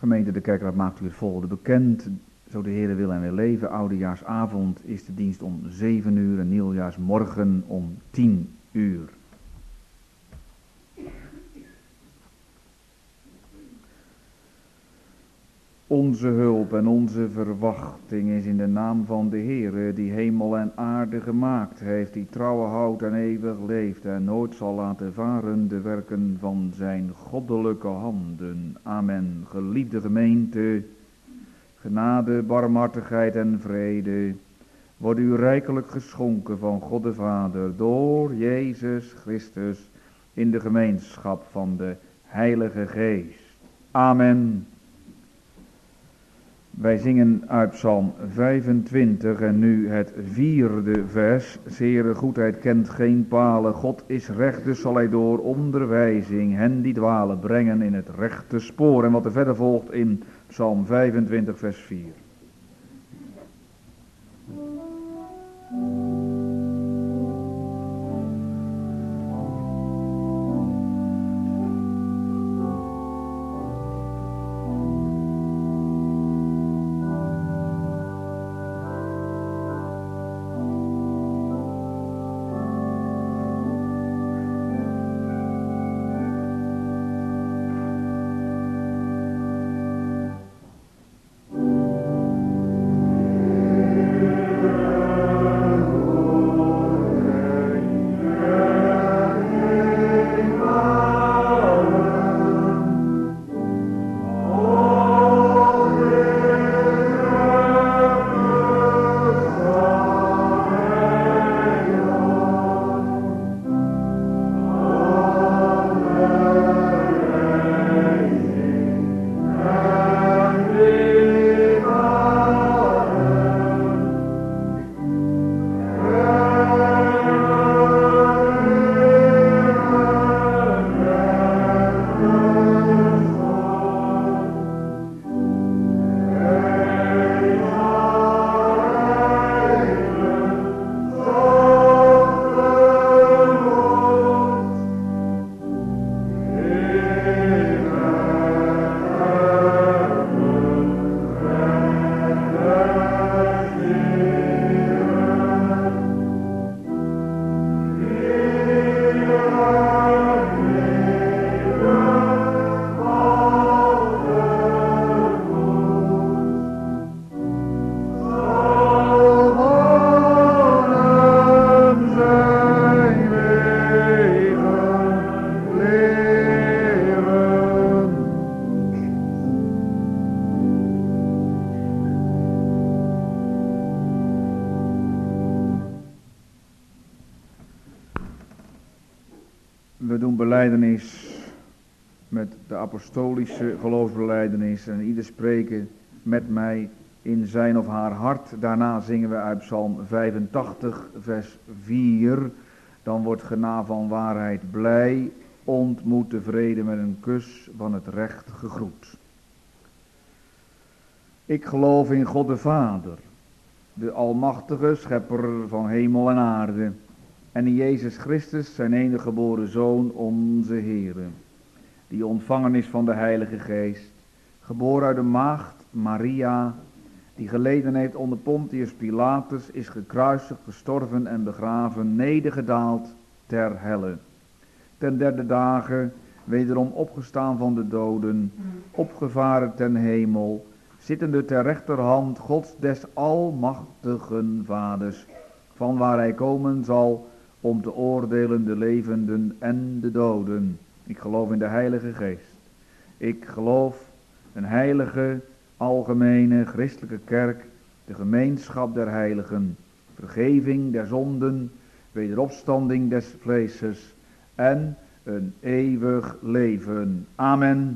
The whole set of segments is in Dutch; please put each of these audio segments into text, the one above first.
Gemeente De Kerkraad maakt u het volgende bekend. Zo de Heere wil en wil leven. Oudejaarsavond is de dienst om 7 uur en nieuwjaarsmorgen om 10 uur. Onze hulp en onze verwachting is in de naam van de Heere, die hemel en aarde gemaakt heeft, die trouwe houdt en eeuwig leeft en nooit zal laten varen de werken van zijn goddelijke handen. Amen. Geliefde gemeente, genade, barmhartigheid en vrede worden u rijkelijk geschonken van God de Vader door Jezus Christus in de gemeenschap van de Heilige Geest. Amen. Wij zingen uit Psalm 25 en nu het 4e vers. Zere goedheid kent geen palen, God is recht, dus zal hij door onderwijzing hen die dwalen brengen in het rechte spoor. En wat er verder volgt in Psalm 25 vers 4. We doen belijdenis met de apostolische geloofsbelijdenis en ieder spreken met mij in zijn of haar hart. Daarna zingen we uit Psalm 85 vers 4. Dan wordt gena van waarheid blij, ontmoet de vrede met een kus van het recht gegroet. Ik geloof in God de Vader, de almachtige schepper van hemel en aarde, en in Jezus Christus, zijn enige geboren Zoon, onze Heere, die ontvangen is van de Heilige Geest, geboren uit de maagd Maria, die geleden heeft onder Pontius Pilatus, is gekruisigd, gestorven en begraven, nedergedaald ter helle. Ten derde dagen wederom opgestaan van de doden, opgevaren ten hemel, zittende ter rechterhand Gods des almachtigen Vaders, van waar hij komen zal om te oordelen de levenden en de doden. Ik geloof in de Heilige Geest. Ik geloof een heilige, algemene, christelijke kerk, de gemeenschap der heiligen, vergeving der zonden, wederopstanding des vleeses en een eeuwig leven. Amen.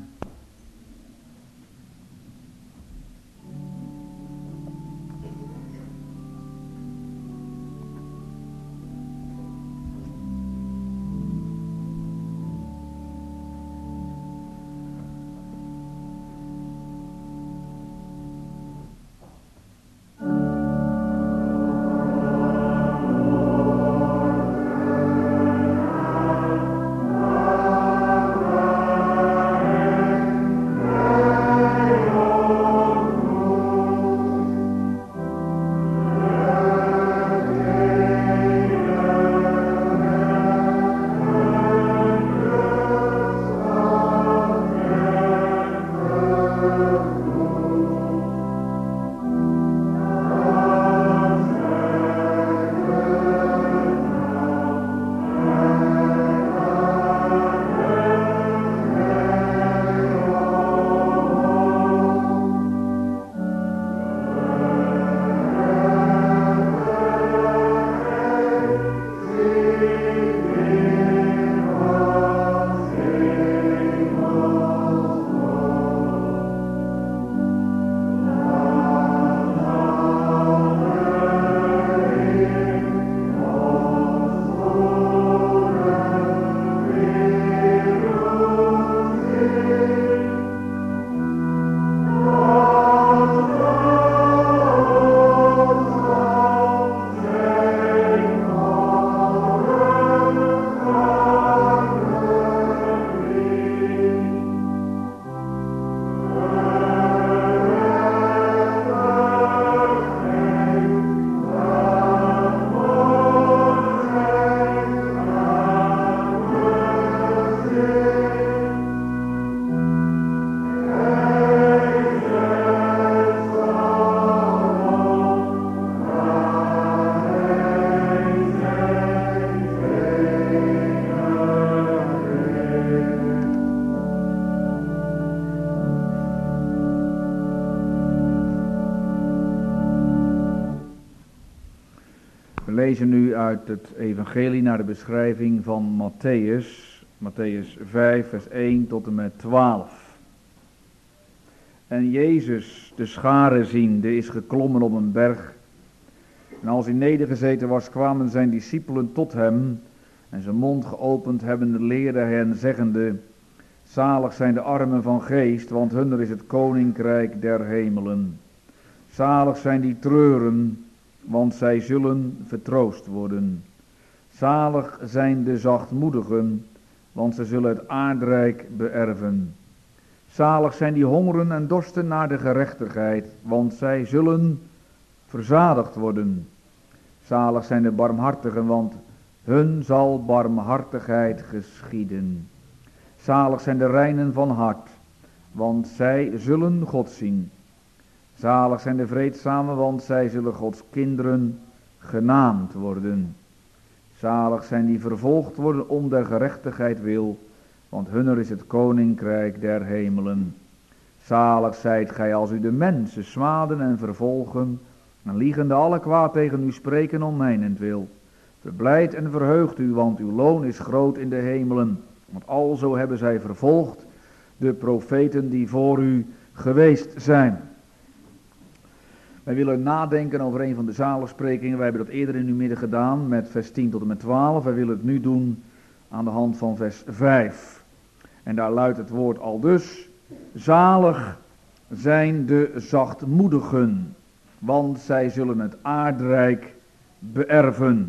lezen nu uit het evangelie naar de beschrijving van Matthäus. Matthäus 5 vers 1 tot en met 12. En Jezus, de schare ziende, is geklommen op een berg. En als hij nedergezeten was, kwamen zijn discipelen tot hem. En zijn mond geopend hebbende leerde hij hen zeggende: Zalig zijn de armen van geest, want hunner is het koninkrijk der hemelen. Zalig zijn die treuren, want zij zullen vertroost worden. Zalig zijn de zachtmoedigen, want zij zullen het aardrijk beërven. Zalig zijn die hongeren en dorsten naar de gerechtigheid, want zij zullen verzadigd worden. Zalig zijn de barmhartigen, want hun zal barmhartigheid geschieden. Zalig zijn de reinen van hart, want zij zullen God zien. Zalig zijn de vreedzamen, want zij zullen Gods kinderen genaamd worden. Zalig zijn die vervolgd worden om der gerechtigheid wil, want hunner is het koninkrijk der hemelen. Zalig zijt gij als u de mensen smaden en vervolgen, en liegende alle kwaad tegen u spreken om mijnentwil. Verblijd en verheugt u, want uw loon is groot in de hemelen. Want alzo hebben zij vervolgd de profeten die voor u geweest zijn. Wij willen nadenken over een van de zaligsprekingen. Wij hebben dat eerder in uw midden gedaan met vers 10 tot en met 12. Wij willen het nu doen aan de hand van vers 5. En daar luidt het woord aldus: Zalig zijn de zachtmoedigen, want zij zullen het aardrijk beërven.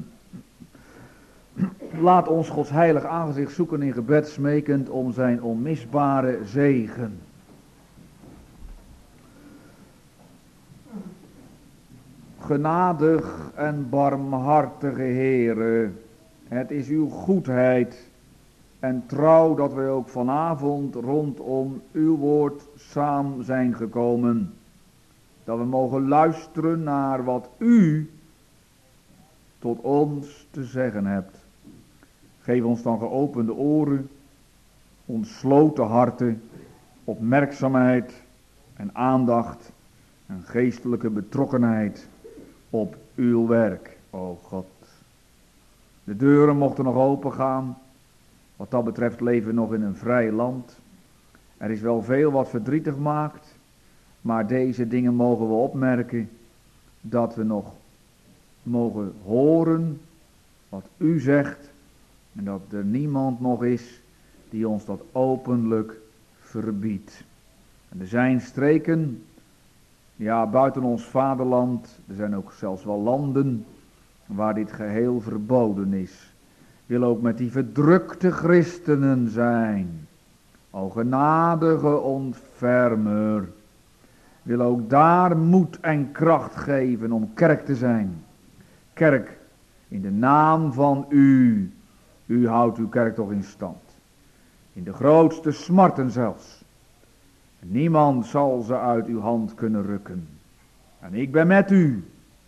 Laat ons Gods heilig aangezicht zoeken in gebed, smekend om zijn onmisbare zegen. Genadig en barmhartige Heere, het is uw goedheid en trouw dat wij ook vanavond rondom uw woord samen zijn gekomen. Dat we mogen luisteren naar wat u tot ons te zeggen hebt. Geef ons dan geopende oren, ontsloten harten, opmerkzaamheid en aandacht en geestelijke betrokkenheid op uw werk, o God. De deuren mochten nog open gaan. Wat dat betreft leven we nog in een vrij land. Er is wel veel wat verdrietig maakt, maar deze dingen mogen we opmerken, dat we nog mogen horen wat u zegt en dat er niemand nog is die ons dat openlijk verbiedt. En er zijn streken, ja, buiten ons vaderland, er zijn ook zelfs wel landen waar dit geheel verboden is. Wil ook met die verdrukte christenen zijn. O genadige ontfermer, wil ook daar moed en kracht geven om kerk te zijn. Kerk in de naam van u. U houdt uw kerk toch in stand. In de grootste smarten zelfs. Niemand zal ze uit uw hand kunnen rukken. En ik ben met u.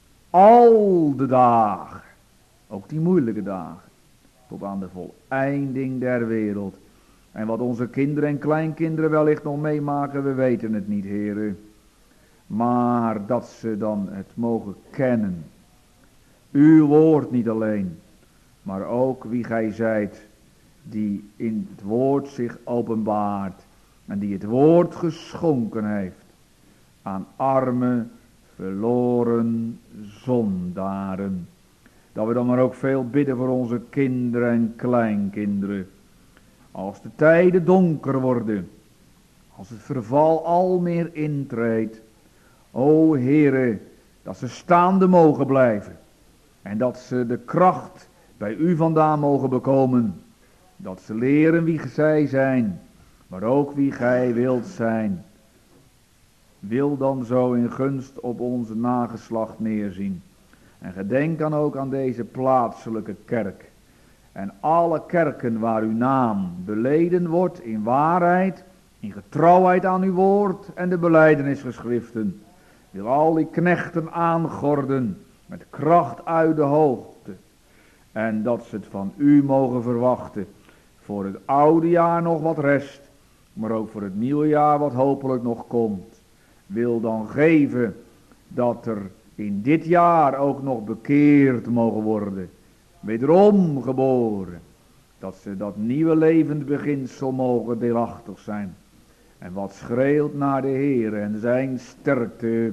Al de dagen. Ook die moeilijke dagen. Tot aan de voleinding der wereld. En wat onze kinderen en kleinkinderen wellicht nog meemaken, we weten het niet, heren. Maar dat ze dan het mogen kennen. Uw woord niet alleen, maar ook wie gij zijt, die in het woord zich openbaart. En die het woord geschonken heeft aan arme, verloren zondaren. Dat we dan maar ook veel bidden voor onze kinderen en kleinkinderen. Als de tijden donker worden, als het verval al meer intreedt. O Heere, dat ze staande mogen blijven. En dat ze de kracht bij u vandaan mogen bekomen. Dat ze leren wie zij zijn, maar ook wie gij wilt zijn. Wil dan zo in gunst op onze nageslacht neerzien. En gedenk dan ook aan deze plaatselijke kerk. En alle kerken waar uw naam beleden wordt in waarheid, in getrouwheid aan uw woord en de belijdenisgeschriften. Wil al die knechten aangorden met kracht uit de hoogte. En dat ze het van u mogen verwachten. Voor het oude jaar nog wat rest, maar ook voor het nieuwe jaar wat hopelijk nog komt. Wil dan geven dat er in dit jaar ook nog bekeerd mogen worden, wederom geboren, dat ze dat nieuwe levend beginsel mogen deelachtig zijn. En wat schreeuwt naar de Heer en zijn sterkte.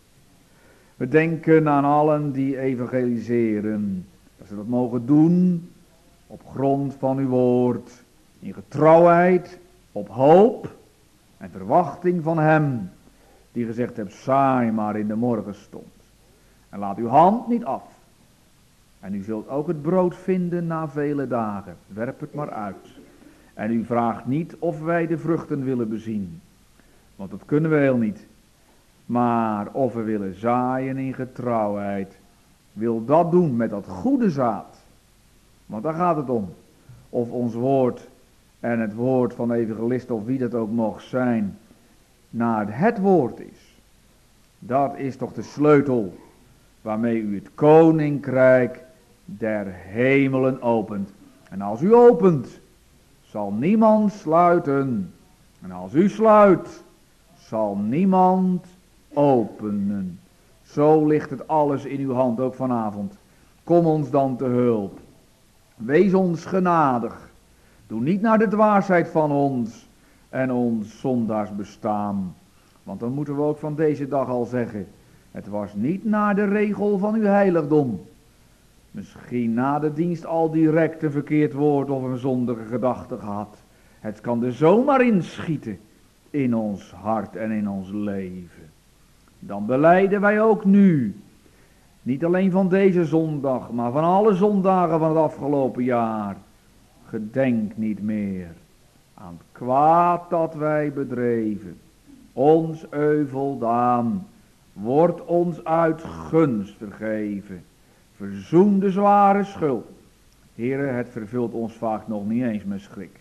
We denken aan allen die evangeliseren, dat ze dat mogen doen op grond van uw woord, in getrouwheid, op hoop en verwachting van hem die gezegd hebt, saai maar in de morgenstond. En laat uw hand niet af. En u zult ook het brood vinden na vele dagen. Werp het maar uit. En u vraagt niet of wij de vruchten willen bezien. Want dat kunnen we heel niet. Maar of we willen zaaien in getrouwheid. Wil dat doen met dat goede zaad. Want daar gaat het om. Of ons woord en het woord van de evangelist of wie dat ook mocht zijn. Naar het woord is. Dat is toch de sleutel. Waarmee u het koninkrijk der hemelen opent. En als u opent, zal niemand sluiten. En als u sluit, zal niemand openen. Zo ligt het alles in uw hand, ook vanavond. Kom ons dan te hulp. Wees ons genadig. Doe niet naar de dwaasheid van ons en ons zondaars bestaan. Want dan moeten we ook van deze dag al zeggen, het was niet naar de regel van uw heiligdom. Misschien na de dienst al direct een verkeerd woord of een zondige gedachte gehad. Het kan er zomaar inschieten in ons hart en in ons leven. Dan belijden wij ook nu, niet alleen van deze zondag, maar van alle zondagen van het afgelopen jaar. Gedenk niet meer aan het kwaad dat wij bedreven. Ons euveldaan, wordt ons uit gunst vergeven. Verzoen de zware schuld. Heere, het vervult ons vaak nog niet eens met schrik.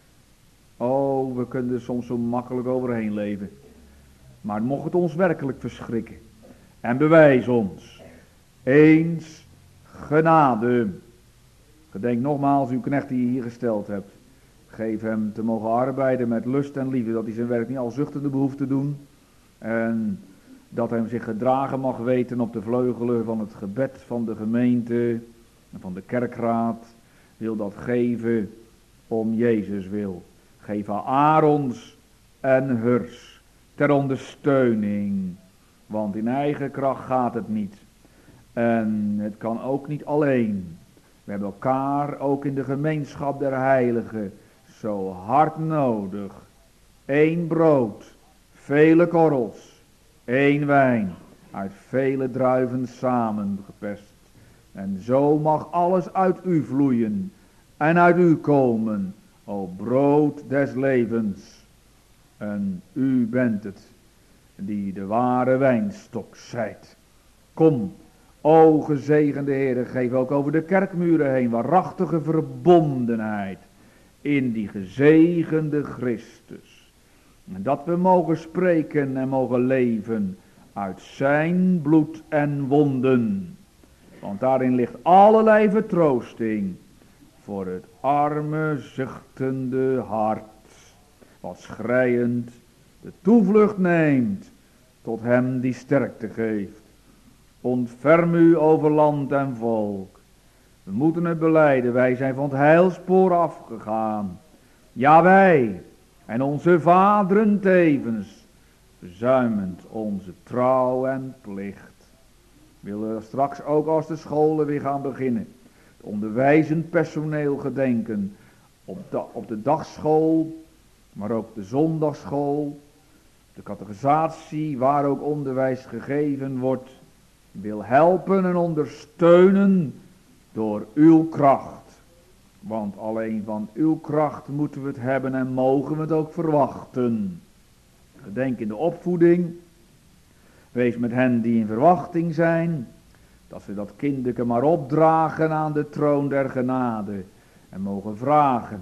Oh, we kunnen er soms zo makkelijk overheen leven. Maar mocht het ons werkelijk verschrikken. En bewijs ons eens genade. Gedenk nogmaals uw knecht die je hier gesteld hebt. Geef hem te mogen arbeiden met lust en liefde. Dat hij zijn werk niet al zuchtende behoeft te doen. En dat hij zich gedragen mag weten op de vleugelen van het gebed van de gemeente. En van de kerkraad. Wil dat geven om Jezus wil. Geef aan Aarons en Hurs ter ondersteuning. Want in eigen kracht gaat het niet. En het kan ook niet alleen. We hebben elkaar ook in de gemeenschap der heiligen zo hard nodig. 1 brood, vele korrels, 1 wijn, uit vele druiven samengepest. En zo mag alles uit u vloeien en uit u komen, o brood des levens. En u bent het, die de ware wijnstok zijt. Kom, o gezegende Heere, geef ook over de kerkmuren heen waarachtige verbondenheid in die gezegende Christus. En dat we mogen spreken en mogen leven uit zijn bloed en wonden. Want daarin ligt allerlei vertroosting voor het arme, zuchtende hart, wat schreiend de toevlucht neemt tot hem die sterkte geeft. Ontferm u over land en volk. We moeten het belijden, wij zijn van het heilspoor afgegaan. Ja, wij en onze vaderen tevens, verzuimend onze trouw en plicht. Willen straks ook als de scholen weer gaan beginnen, het onderwijzend personeel gedenken, op de dagschool, maar ook de zondagschool, de catechisatie, waar ook onderwijs gegeven wordt, wil helpen en ondersteunen door uw kracht. Want alleen van uw kracht moeten we het hebben en mogen we het ook verwachten. Gedenk in de opvoeding. Wees met hen die in verwachting zijn. Dat ze dat kindeke maar opdragen aan de troon der genade. En mogen vragen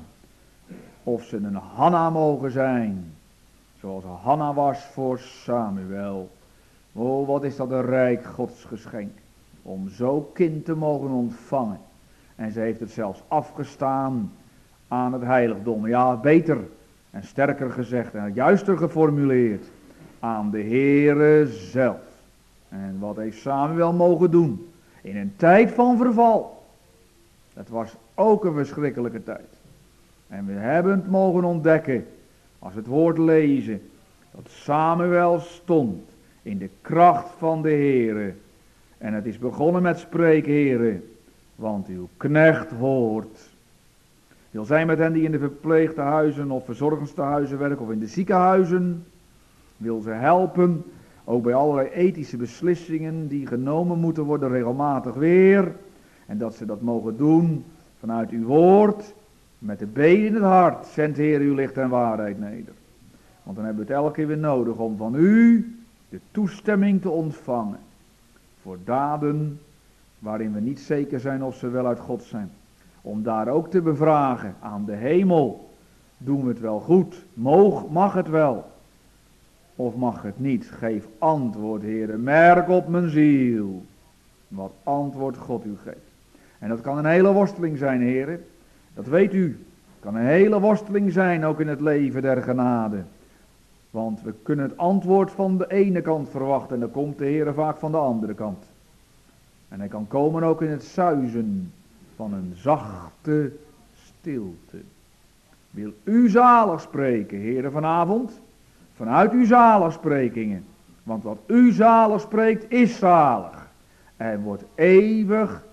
of ze een Hanna mogen zijn. Zoals Hanna was voor Samuel. Oh, wat is dat een rijk godsgeschenk. Om zo kind te mogen ontvangen. En ze heeft het zelfs afgestaan aan het heiligdom. Ja, beter en sterker gezegd en juister geformuleerd. Aan de Heere zelf. En wat heeft Samuel mogen doen? In een tijd van verval. Dat was ook een verschrikkelijke tijd. En we hebben het mogen ontdekken, als we het woord lezen, dat Samuel stond in de kracht van de Heere. En het is begonnen met spreken, Heere, want uw knecht hoort. Wil zijn met hen die in de verpleegtehuizen of verzorgingstehuizen werken of in de ziekenhuizen. Wil ze helpen, ook bij allerlei ethische beslissingen die genomen moeten worden regelmatig weer. En dat ze dat mogen doen vanuit uw woord, met de beden in het hart. Zend Heer uw licht en waarheid neder. Want dan hebben we het elke keer weer nodig om van u de toestemming te ontvangen. Voor daden waarin we niet zeker zijn of ze wel uit God zijn. Om daar ook te bevragen aan de hemel. Doen we het wel goed? Mag het wel? Of mag het niet? Geef antwoord, Heere. Merk op mijn ziel. Wat antwoord God u geeft. En dat kan een hele worsteling zijn, Heere. Dat weet u. Het kan een hele worsteling zijn, ook in het leven der genade. Want we kunnen het antwoord van de ene kant verwachten. En dan komt de Heere vaak van de andere kant. En hij kan komen ook in het suizen van een zachte stilte. Wil u zalig spreken, Heere, vanavond? Vanuit uw zaligsprekingen. Want wat u zalig spreekt, is zalig. En wordt eeuwig,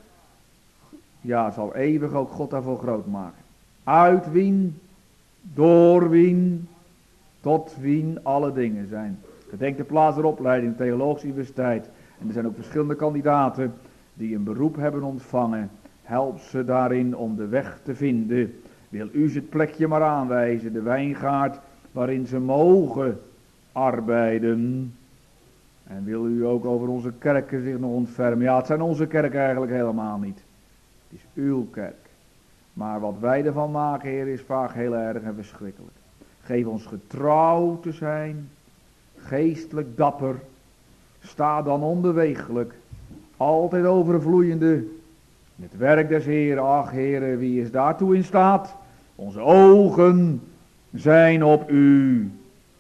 ja, zal eeuwig ook God daarvoor groot maken. Uit wien, door wien, tot wien alle dingen zijn. Gedenk de plaats der opleiding, theologische universiteit. En er zijn ook verschillende kandidaten die een beroep hebben ontvangen. Help ze daarin om de weg te vinden. Wil u ze het plekje maar aanwijzen, de wijngaard waarin ze mogen arbeiden. En wil u ook over onze kerken zich nog ontfermen. Ja, het zijn onze kerken eigenlijk helemaal niet. Het is uw kerk. Maar wat wij ervan maken, Heer, is vaak heel erg en verschrikkelijk. Geef ons getrouw te zijn, geestelijk dapper. Sta dan onbeweeglijk, altijd overvloeiende in het werk des Heeren. Ach, Heere, wie is daartoe in staat? Onze ogen zijn op u.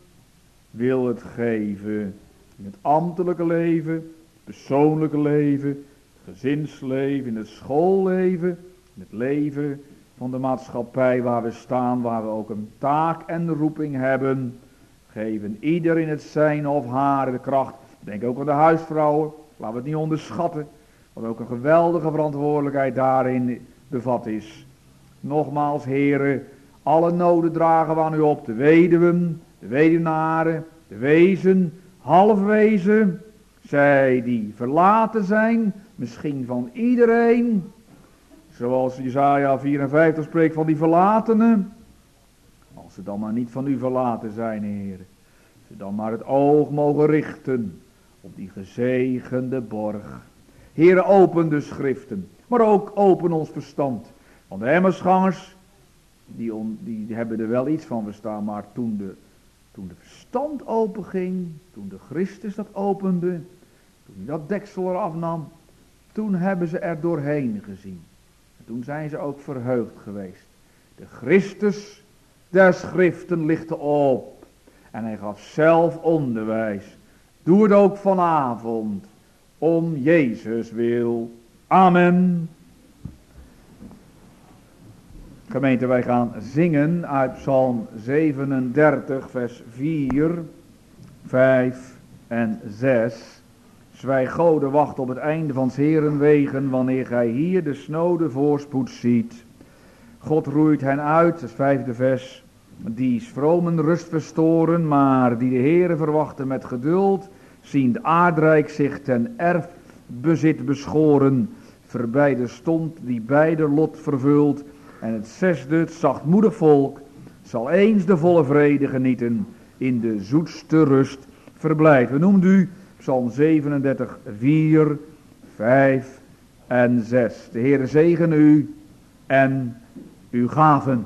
Wil het geven in het ambtelijke leven, het persoonlijke leven, het gezinsleven, in het schoolleven, in het leven van de maatschappij waar we staan, waar we ook een taak en roeping hebben. Geven ieder in het zijn of haar de kracht. Denk ook aan de huisvrouwen, laten we het niet onderschatten, wat ook een geweldige verantwoordelijkheid daarin bevat is. Nogmaals, heren, alle noden dragen we aan u op, de weduwen, de weduwnaren, de wezen, halfwezen, zij die verlaten zijn, misschien van iedereen, zoals Jesaja 54 spreekt van die verlatenen. Als ze dan maar niet van u verlaten zijn, heren, ze dan maar het oog mogen richten op die gezegende borg. Heren, open de schriften, maar ook open ons verstand. Want de Emmausgangers, die hebben er wel iets van verstaan, maar toen de verstand openging, toen de Christus dat opende, toen hij dat deksel eraf nam, toen hebben ze er doorheen gezien. En toen zijn ze ook verheugd geweest. De Christus der schriften lichtte op en hij gaf zelf onderwijs. Doe het ook vanavond, om Jezus wil. Amen. Gemeente, wij gaan zingen uit Psalm 37, vers 4, 5 en 6. Zwijg Gode, wacht op het einde van 's Heeren wegen, wanneer gij hier de snode voorspoed ziet. God roeit hen uit, het 5e vers, die vromen rust verstoren, maar die de Heere verwachten met geduld, zien het aardrijk zich ten erfbezit beschoren, voorbij de stond die beide lot vervult. En het 6e, het zachtmoedig volk, zal eens de volle vrede genieten, in de zoetste rust verblijft. We noemen u Psalm 37, 4, 5 en 6. De Heere zegen u en uw gaven.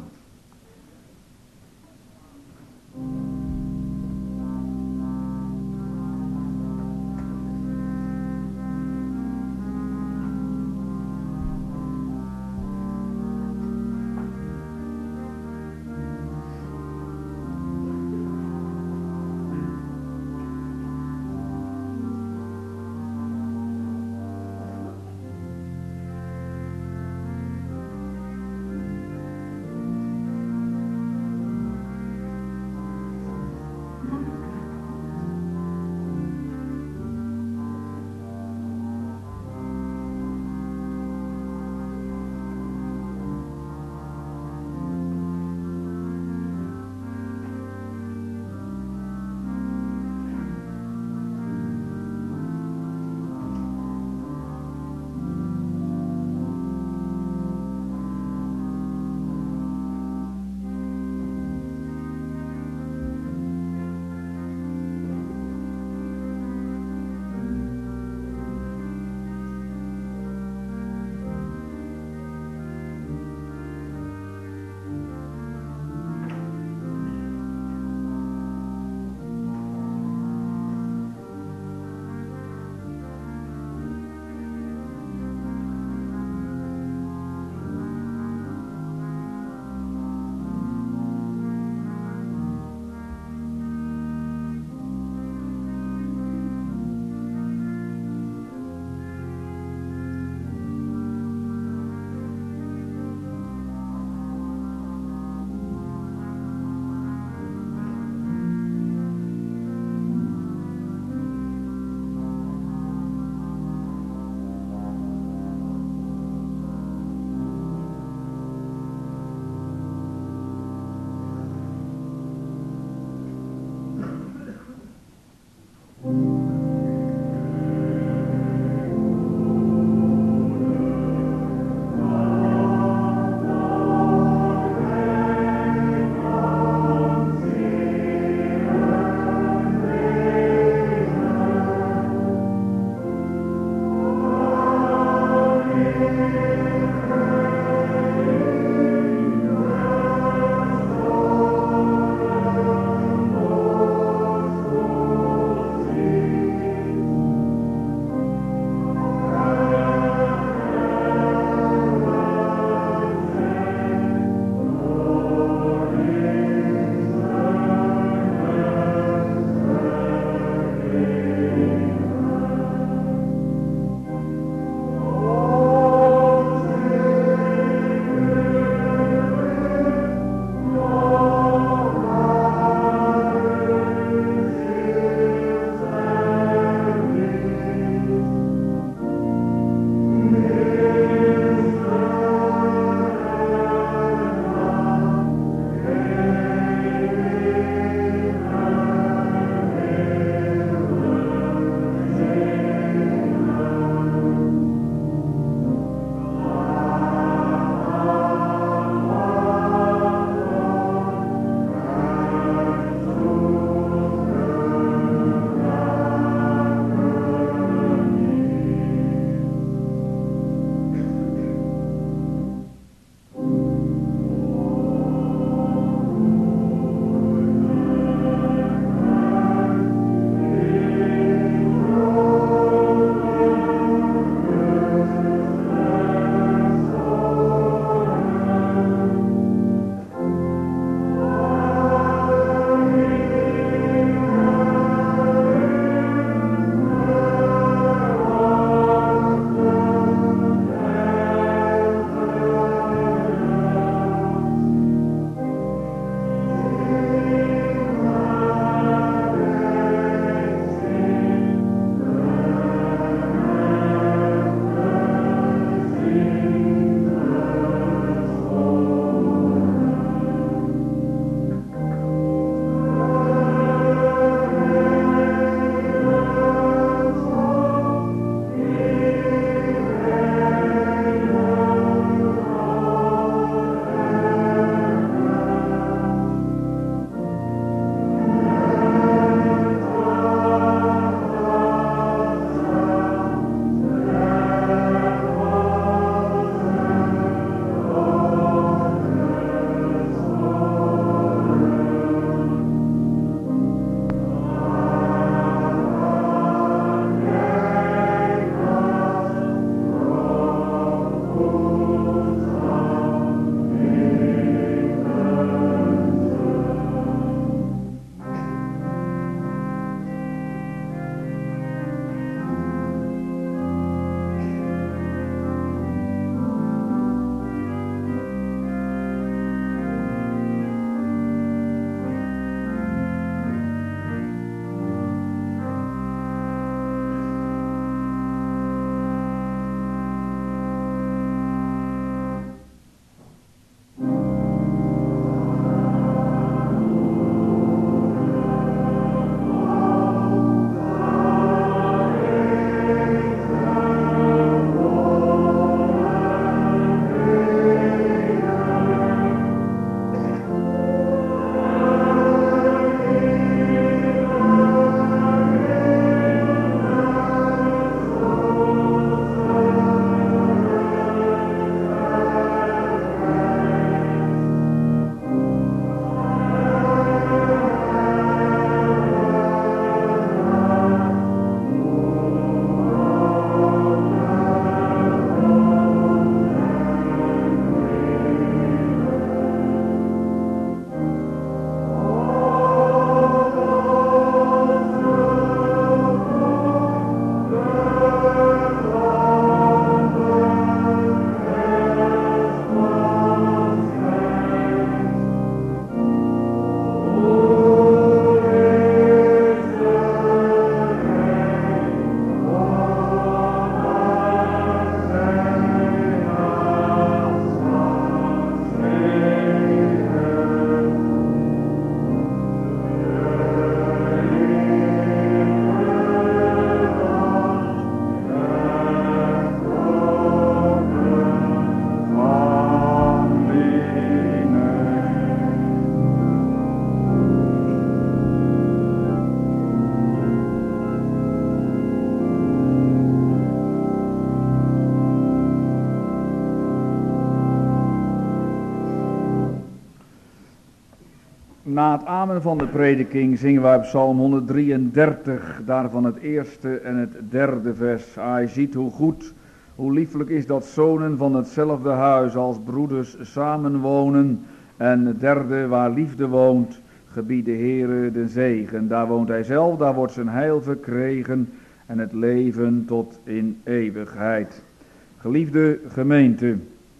Na het amen van de prediking zingen wij Psalm 133, daarvan het eerste en het derde vers. Hij ziet hoe goed, hoe lieflijk is dat zonen van hetzelfde huis als broeders samenwonen. En het derde, waar liefde woont, gebiedt de Heere de zegen. Daar woont hij zelf, daar wordt zijn heil verkregen en het leven tot in eeuwigheid. Geliefde gemeente,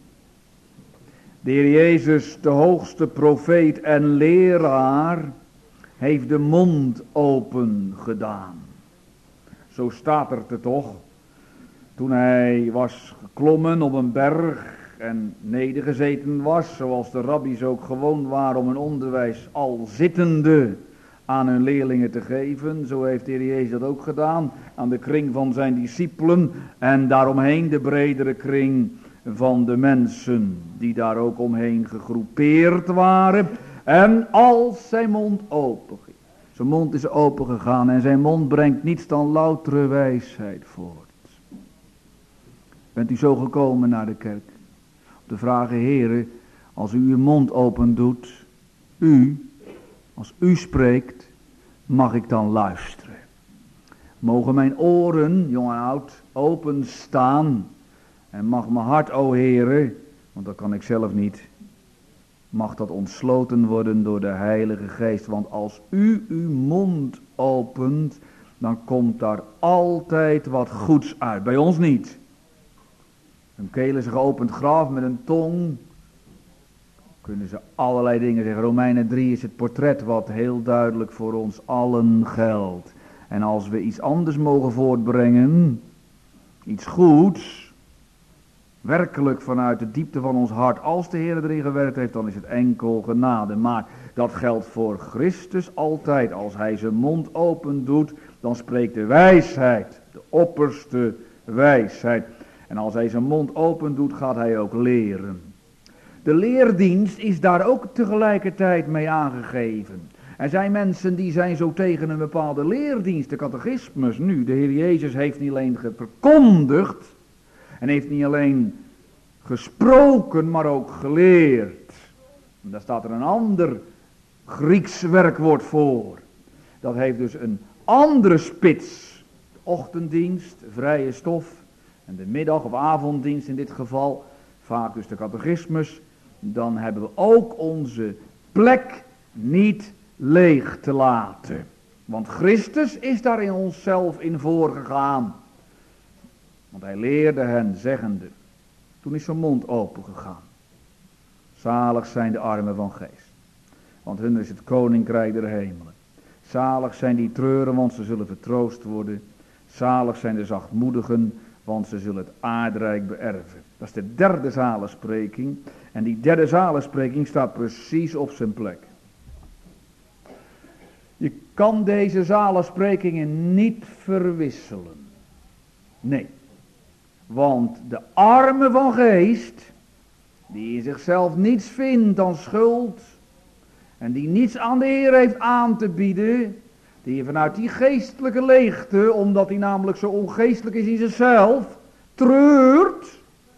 de Heer Jezus, de hoogste profeet en leraar, heeft de mond open gedaan. Zo staat er toch. Toen hij was geklommen op een berg en nedergezeten was, zoals de rabbies ook gewoon waren om hun onderwijs al zittende aan hun leerlingen te geven. Zo heeft de Heer Jezus dat ook gedaan aan de kring van zijn discipelen en daaromheen de bredere kring van de mensen die daar ook omheen gegroepeerd waren. En als zijn mond open ging. Zijn mond is open gegaan en zijn mond brengt niets dan loutere wijsheid voort. Bent u zo gekomen naar de kerk? Om te vragen, Heere, als u uw mond open doet, als u spreekt, mag ik dan luisteren? Mogen mijn oren, jong en oud, openstaan? En mag mijn hart, o Heere, want dat kan ik zelf niet, mag dat ontsloten worden door de Heilige Geest. Want als u uw mond opent, dan komt daar altijd wat goeds uit. Bij ons niet. Een keel is een geopend graf met een tong. Kunnen ze allerlei dingen zeggen. Romeinen 3 is het portret wat heel duidelijk voor ons allen geldt. En als we iets anders mogen voortbrengen, iets goeds, werkelijk vanuit de diepte van ons hart, als de Heer erin gewerkt heeft, dan is het enkel genade. Maar dat geldt voor Christus altijd. Als hij zijn mond open doet, dan spreekt de wijsheid, de opperste wijsheid. En als hij zijn mond open doet, gaat hij ook leren. De leerdienst is daar ook tegelijkertijd mee aangegeven. Er zijn mensen die zijn zo tegen een bepaalde leerdienst, de catechismus. Nu, de Heer Jezus heeft niet alleen verkondigd en heeft niet alleen gesproken, maar ook geleerd. En daar staat er een ander Grieks werkwoord voor. Dat heeft dus een andere spits. De ochtenddienst, vrije stof. En de middag- of avonddienst in dit geval. Vaak dus de catechismus. Dan hebben we ook onze plek niet leeg te laten. Want Christus is daar in onszelf in voorgegaan. Want hij leerde hen zeggende. Toen is zijn mond open gegaan. Zalig zijn de armen van geest. Want hun is het koninkrijk der hemelen. Zalig zijn die treuren, want ze zullen vertroost worden. Zalig zijn de zachtmoedigen, want ze zullen het aardrijk beërven. Dat is de derde zaligspreking. En die derde zaligspreking staat precies op zijn plek. Je kan deze zaligsprekingen niet verwisselen. Nee. Want de arme van geest, die in zichzelf niets vindt dan schuld, en die niets aan de Heer heeft aan te bieden, die vanuit die geestelijke leegte, omdat hij namelijk zo ongeestelijk is in zichzelf, treurt,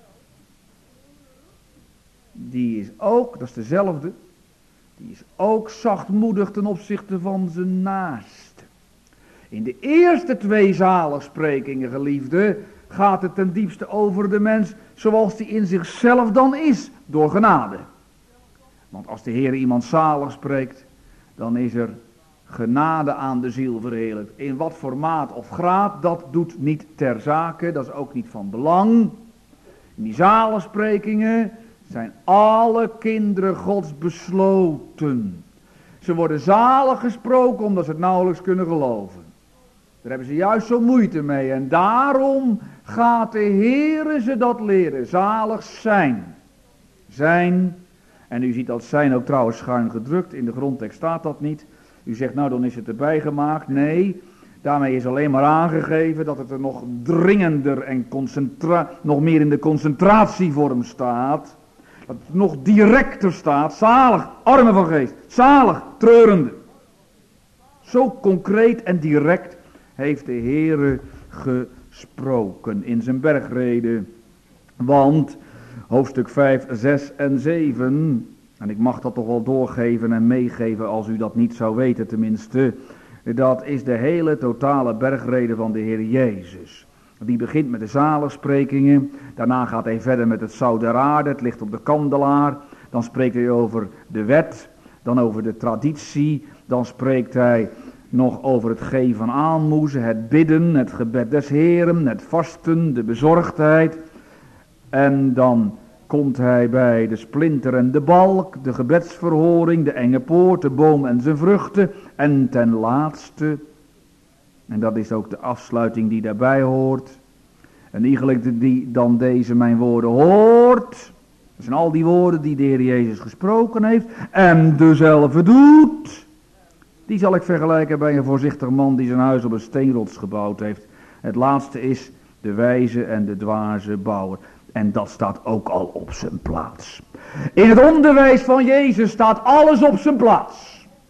die is ook, dat is dezelfde, die is ook zachtmoedig ten opzichte van zijn naaste. In de eerste twee zaligsprekingen, geliefde, gaat het ten diepste over de mens zoals die in zichzelf dan is, door genade. Want als de Heer iemand zalig spreekt, dan is er genade aan de ziel verheerlijkt. In wat formaat of graad, dat doet niet ter zake, dat is ook niet van belang. In die zaligsprekingen zijn alle kinderen Gods besloten. Ze worden zalig gesproken omdat ze het nauwelijks kunnen geloven. Daar hebben ze juist zo moeite mee. En daarom gaat de Heere ze dat leren. Zalig zijn. Zijn. En u ziet dat zijn ook trouwens schuin gedrukt. In de grondtekst staat dat niet. U zegt nou dan is het erbij gemaakt. Nee. Daarmee is alleen maar aangegeven dat het er nog dringender en nog meer in de concentratievorm staat. Dat het nog directer staat. Zalig, armen van geest. Zalig, treurende. Zo concreet en direct heeft de Heere gesproken in zijn bergrede. Want hoofdstuk 5, 6 en 7 En ik mag dat toch wel doorgeven en meegeven als u dat niet zou weten tenminste. Dat is de hele totale bergrede van de Heer Jezus. Die begint met de zaligsprekingen. Daarna gaat hij verder met het zout der aarde. Het ligt op de kandelaar. Dan spreekt hij over de wet. Dan over de traditie. Dan spreekt hij nog over het geven van aalmoezen. Het bidden. Het gebed des Heeren. Het vasten. De bezorgdheid. En dan komt hij bij de splinter en de balk. De gebedsverhoring. De enge poort. De boom en zijn vruchten. En ten laatste... En dat is ook de afsluiting die daarbij hoort. En iegelijk die dan deze mijn woorden hoort. Dat zijn al die woorden die de Heer Jezus gesproken heeft. En dezelfde doet. Die zal ik vergelijken bij een voorzichtig man die zijn huis op een steenrots gebouwd heeft. Het laatste is de wijze en de dwaze bouwer. En dat staat ook al op zijn plaats. In het onderwijs van Jezus staat alles op zijn plaats.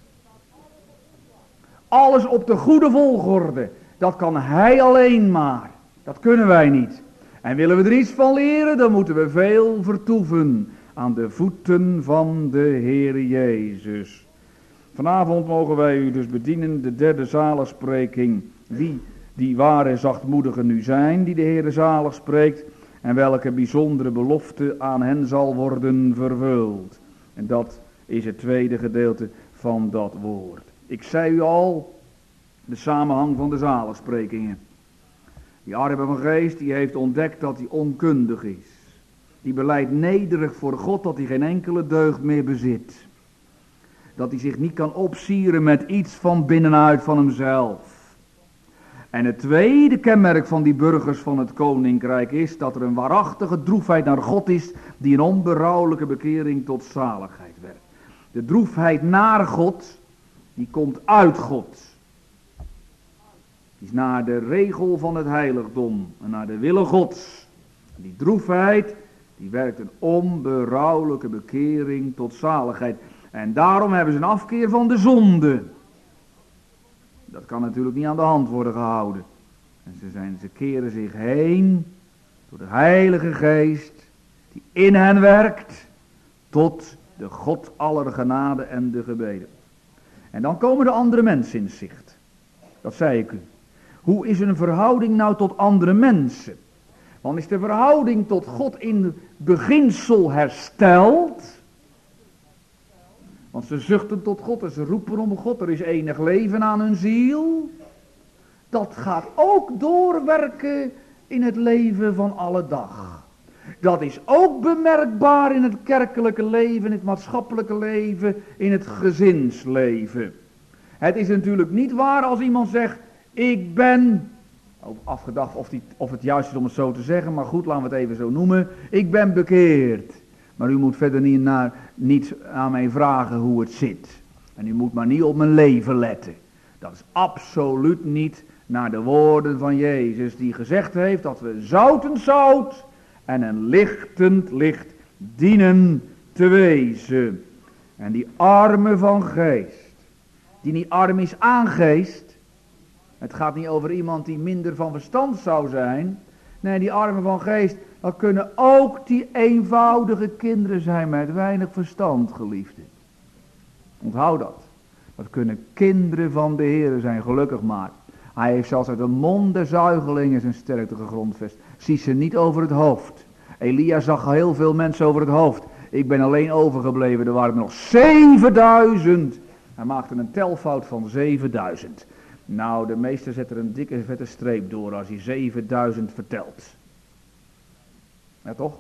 Alles op de goede volgorde. Dat kan hij alleen maar. Dat kunnen wij niet. En willen we er iets van leren, dan moeten we veel vertoeven aan de voeten van de Heer Jezus. Vanavond mogen wij u dus bedienen, de derde zaligspreking. Wie die ware zachtmoedigen nu zijn, die de Heer zalig spreekt. En welke bijzondere belofte aan hen zal worden vervuld. En dat is het tweede gedeelte van dat woord. Ik zei u al, de samenhang van de zaligsprekingen. Die arme van geest, die heeft ontdekt dat hij onkundig is. Die belijdt nederig voor God dat hij geen enkele deugd meer bezit. Dat hij zich niet kan opsieren met iets van binnenuit van hemzelf. En het tweede kenmerk van die burgers van het koninkrijk is dat er een waarachtige droefheid naar God is die een onberouwelijke bekering tot zaligheid werkt. De droefheid naar God, die komt uit God. Die is naar de regel van het heiligdom en naar de wille Gods. En die droefheid, die werkt een onberouwelijke bekering tot zaligheid. En daarom hebben ze een afkeer van de zonde. Dat kan natuurlijk niet aan de hand worden gehouden. En ze keren zich heen door de Heilige Geest die in hen werkt tot de God aller genade en de gebeden. En dan komen de andere mensen in zicht. Dat zei ik u. Hoe is een verhouding nou tot andere mensen? Dan is de verhouding tot God in beginsel hersteld. Want ze zuchten tot God en ze roepen om God. Er is enig leven aan hun ziel. Dat gaat ook doorwerken in het leven van alle dag. Dat is ook bemerkbaar in het kerkelijke leven, in het maatschappelijke leven, in het gezinsleven. Het is natuurlijk niet waar als iemand zegt, ik ben, afgedacht of het juist is om het zo te zeggen, maar goed, laten we het even zo noemen, ik ben bekeerd. Maar u moet verder niet aan mij vragen hoe het zit. En u moet maar niet op mijn leven letten. Dat is absoluut niet naar de woorden van Jezus die gezegd heeft dat we zoutend zout en een lichtend licht dienen te wezen. En die arme van geest, die niet arm is aan geest. Het gaat niet over iemand die minder van verstand zou zijn. Nee, die arme van geest, dat kunnen ook die eenvoudige kinderen zijn met weinig verstand, geliefden. Onthoud dat. Dat kunnen kinderen van de Heer zijn, gelukkig maar. Hij heeft zelfs uit de mond der zuigelingen zijn sterkte gegrondvest. Zie ze niet over het hoofd. Elia zag heel veel mensen over het hoofd. Ik ben alleen overgebleven, er waren er nog 7000. Hij maakte een telfout van 7000. Nou, de meester zet er een dikke vette streep door als hij 7000 vertelt. Ja toch?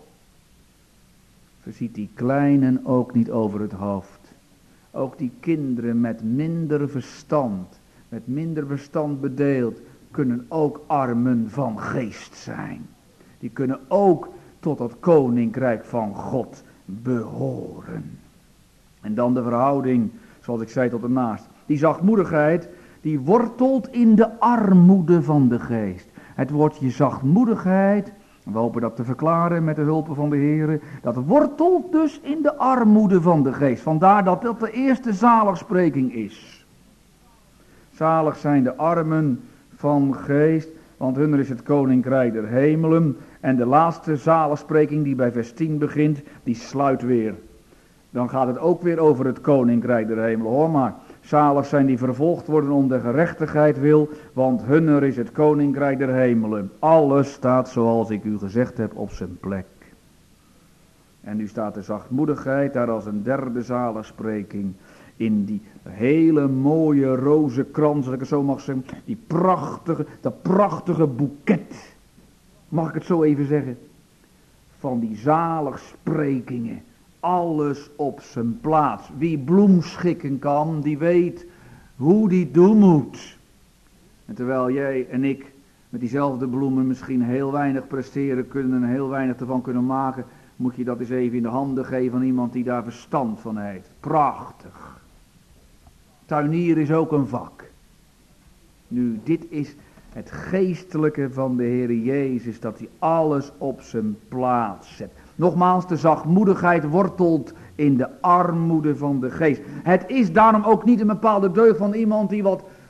Verziet die kleinen ook niet over het hoofd. Ook die kinderen met minder verstand bedeeld, kunnen ook armen van geest zijn. Die kunnen ook tot het koninkrijk van God behoren. En dan de verhouding, zoals ik zei, tot de naast. Die zachtmoedigheid, die wortelt in de armoede van de geest. Het woordje zachtmoedigheid, we hopen dat te verklaren met de hulp van de Heer, dat wortelt dus in de armoede van de geest. Vandaar dat dat de eerste zaligspreking is. Zalig zijn de armen van geest, want hunner is het koninkrijk der hemelen. En de laatste zaligspreking die bij vers 10 begint, die sluit weer dan gaat het ook weer over het koninkrijk der hemelen, hoor maar. Zalig zijn die vervolgd worden om de gerechtigheid wil, want hunner is het koninkrijk der hemelen. Alles staat, zoals ik u gezegd heb, op zijn plek. En nu staat de zachtmoedigheid daar als een derde zaligspreking in die hele mooie rozenkrans, als ik het zo mag zeggen, dat prachtige boeket, mag ik het zo even zeggen, van die zaligsprekingen. Alles op zijn plaats. Wie bloem schikken kan, die weet hoe die doen moet. En terwijl jij en ik met diezelfde bloemen misschien heel weinig presteren kunnen en heel weinig ervan kunnen maken, moet je dat eens even in de handen geven aan iemand die daar verstand van heeft. Prachtig. Tuinier is ook een vak. Nu, dit is het geestelijke van de Heer Jezus, dat hij alles op zijn plaats zet. Nogmaals, de zachtmoedigheid wortelt in de armoede van de geest. Het is daarom ook niet een bepaalde deugd van iemand die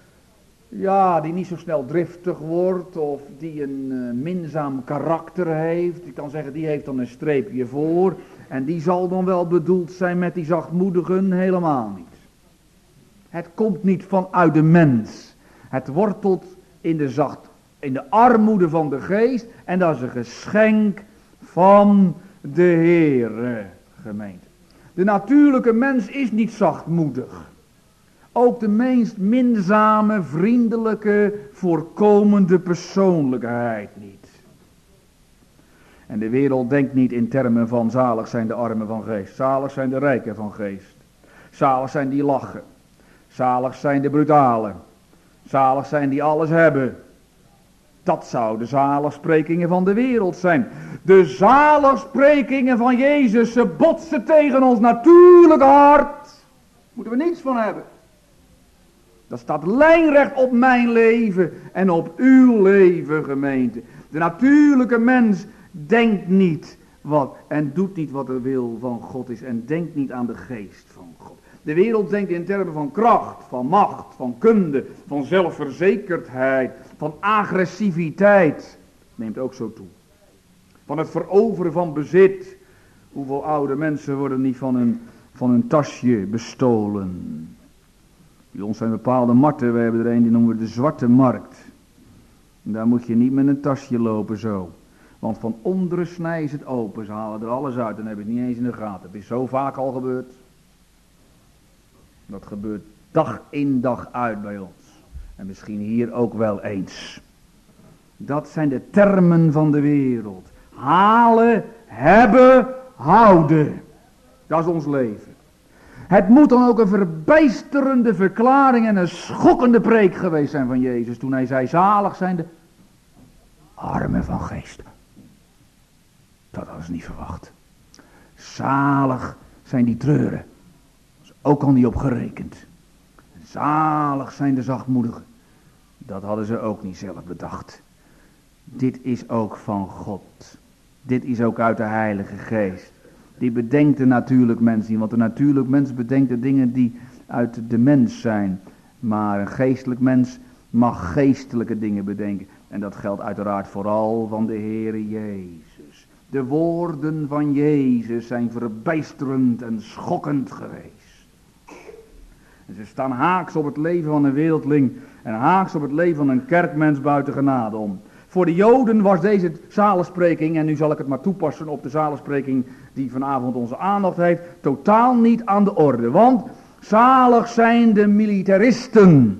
die niet zo snel driftig wordt, of die een minzaam karakter heeft. Ik kan zeggen, die heeft dan een streepje voor, en die zal dan wel bedoeld zijn met die zachtmoedigen, helemaal niet. Het komt niet vanuit de mens. Het wortelt in de armoede van de geest, en dat is een geschenk van de Heere, gemeente. De natuurlijke mens is niet zachtmoedig. Ook de meest minzame, vriendelijke, voorkomende persoonlijkheid niet. En de wereld denkt niet in termen van zalig zijn de armen van geest. Zalig zijn de rijken van geest. Zalig zijn die lachen. Zalig zijn de brutalen. Zalig zijn die alles hebben. Dat zouden zaligsprekingen van de wereld zijn. De zaligsprekingen van Jezus, ze botsen tegen ons natuurlijke hart. Moeten we niets van hebben. Dat staat lijnrecht op mijn leven en op uw leven, gemeente. De natuurlijke mens denkt niet en doet niet wat de wil van God is en denkt niet aan de geest van God. De wereld denkt in termen van kracht, van macht, van kunde, van zelfverzekerdheid, van agressiviteit. Neemt ook zo toe. Van het veroveren van bezit. Hoeveel oude mensen worden niet van hun tasje bestolen. Bij ons zijn bepaalde markten, we hebben er een die noemen we de zwarte markt. En daar moet je niet met een tasje lopen zo. Want van onderen snijden ze het open, ze halen er alles uit en dan heb je het niet eens in de gaten. Het is zo vaak al gebeurd. Dat gebeurt dag in dag uit bij ons. En misschien hier ook wel eens. Dat zijn de termen van de wereld. Halen, hebben, houden. Dat is ons leven. Het moet dan ook een verbijsterende verklaring en een schokkende preek geweest zijn van Jezus. Toen hij zei, zalig zijn de armen van geest. Dat hadden ze niet verwacht. Zalig zijn die treuren. Dat is ook al niet op gerekend. Zalig zijn de zachtmoedigen. Dat hadden ze ook niet zelf bedacht. Dit is ook van God. Dit is ook uit de Heilige Geest. Die bedenkt de natuurlijk mens niet. Want de natuurlijk mens bedenkt de dingen die uit de mens zijn. Maar een geestelijk mens mag geestelijke dingen bedenken. En dat geldt uiteraard vooral van de Heere Jezus. De woorden van Jezus zijn verbijsterend en schokkend geweest. En ze staan haaks op het leven van een wereldling. En haaks op het leven van een kerkmens buiten genade om. Voor de Joden was deze zaligspreking, en nu zal ik het maar toepassen op de zaligspreking die vanavond onze aandacht heeft, totaal niet aan de orde. Want zalig zijn de militaristen.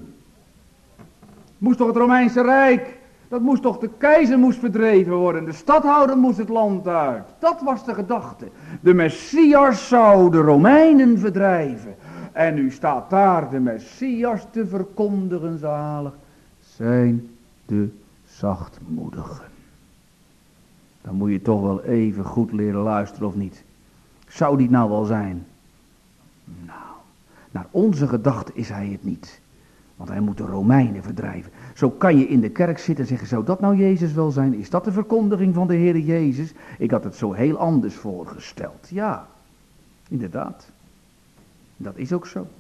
Moest toch het Romeinse Rijk, dat moest toch, de keizer moest verdreven worden, de stadhouder moest het land uit. Dat was de gedachte. De Messias zou de Romeinen verdrijven. En nu staat daar de Messias te verkondigen, zalig zijn de zachtmoedigen. Dan moet je toch wel even goed leren luisteren of niet. Zou die nou wel zijn? Nou, naar onze gedachte is hij het niet. Want hij moet de Romeinen verdrijven. Zo kan je in de kerk zitten en zeggen, zou dat nou Jezus wel zijn? Is dat de verkondiging van de Heere Jezus? Ik had het zo heel anders voorgesteld. Ja, inderdaad. Dat is ook zo.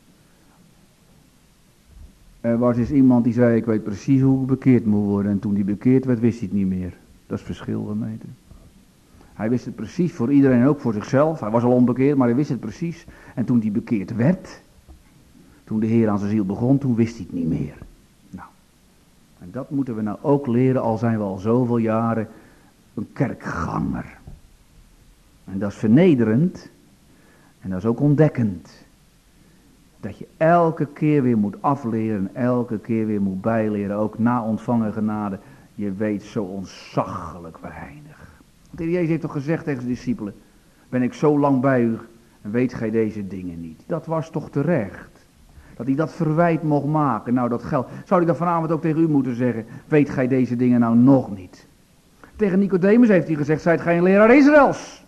Er was eens iemand die zei, ik weet precies hoe ik bekeerd moet worden. En toen hij bekeerd werd, wist hij het niet meer. Dat is verschil, gemeente. Hij wist het precies voor iedereen en ook voor zichzelf. Hij was al onbekeerd, maar hij wist het precies. En toen hij bekeerd werd, toen de Heer aan zijn ziel begon, toen wist hij het niet meer. Nou, en dat moeten we nou ook leren, al zijn we al zoveel jaren een kerkganger. En dat is vernederend en dat is ook ontdekkend. Dat je elke keer weer moet afleren, elke keer weer moet bijleren, ook na ontvangen genade. Je weet zo ontzaglijk weinig. Want Jezus heeft toch gezegd tegen zijn discipelen, ben ik zo lang bij u en weet gij deze dingen niet. Dat was toch terecht. Dat hij dat verwijt mocht maken. Nou, dat geldt. Zou hij dat vanavond ook tegen u moeten zeggen, weet gij deze dingen nou nog niet? Tegen Nicodemus heeft hij gezegd, zijt gij een leraar Israëls?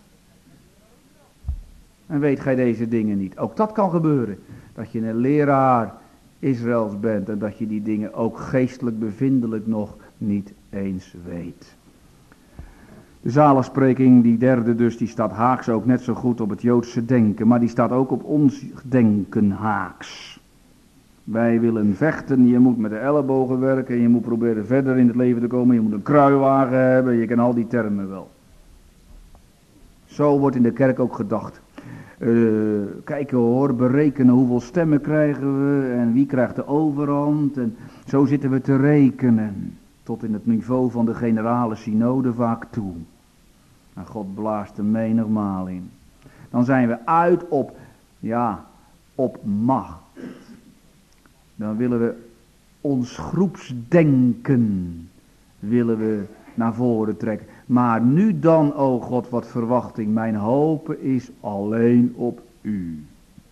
En weet gij deze dingen niet? Ook dat kan gebeuren. Dat je een leraar Israëls bent en dat je die dingen ook geestelijk bevindelijk nog niet eens weet. De zaligspreking, die derde dus, die staat haaks ook net zo goed op het Joodse denken, maar die staat ook op ons denken haaks. Wij willen vechten, je moet met de ellebogen werken, je moet proberen verder in het leven te komen, je moet een kruiwagen hebben, je kent al die termen wel. Zo wordt in de kerk ook gedacht. Kijken hoor, berekenen hoeveel stemmen krijgen we en wie krijgt de overhand. En zo zitten we te rekenen, tot in het niveau van de generale synode vaak toe. En God blaast er menigmaal in. Dan zijn we uit op macht. Dan willen we ons groepsdenken willen we naar voren trekken. Maar nu dan, o God, wat verwachting. Mijn hoop is alleen op u.